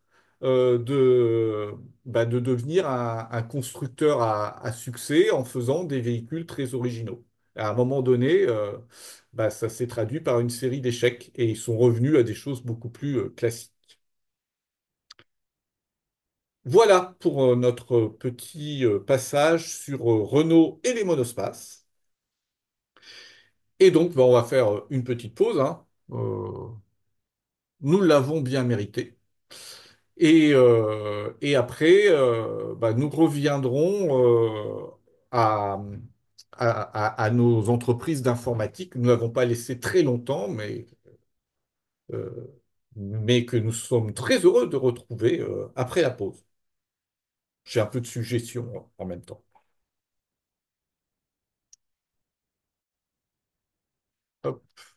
de devenir un constructeur à succès en faisant des véhicules très originaux. À un moment donné, bah, ça s'est traduit par une série d'échecs et ils sont revenus à des choses beaucoup plus classiques. Voilà pour notre petit passage sur Renault et les monospaces. Et donc, bah, on va faire une petite pause, hein. Nous l'avons bien mérité. Et après, bah, nous reviendrons à, à nos entreprises d'informatique. Nous n'avons pas laissé très longtemps, euh, mais que nous sommes très heureux de retrouver après la pause. J'ai un peu de suggestions en même temps. Hop.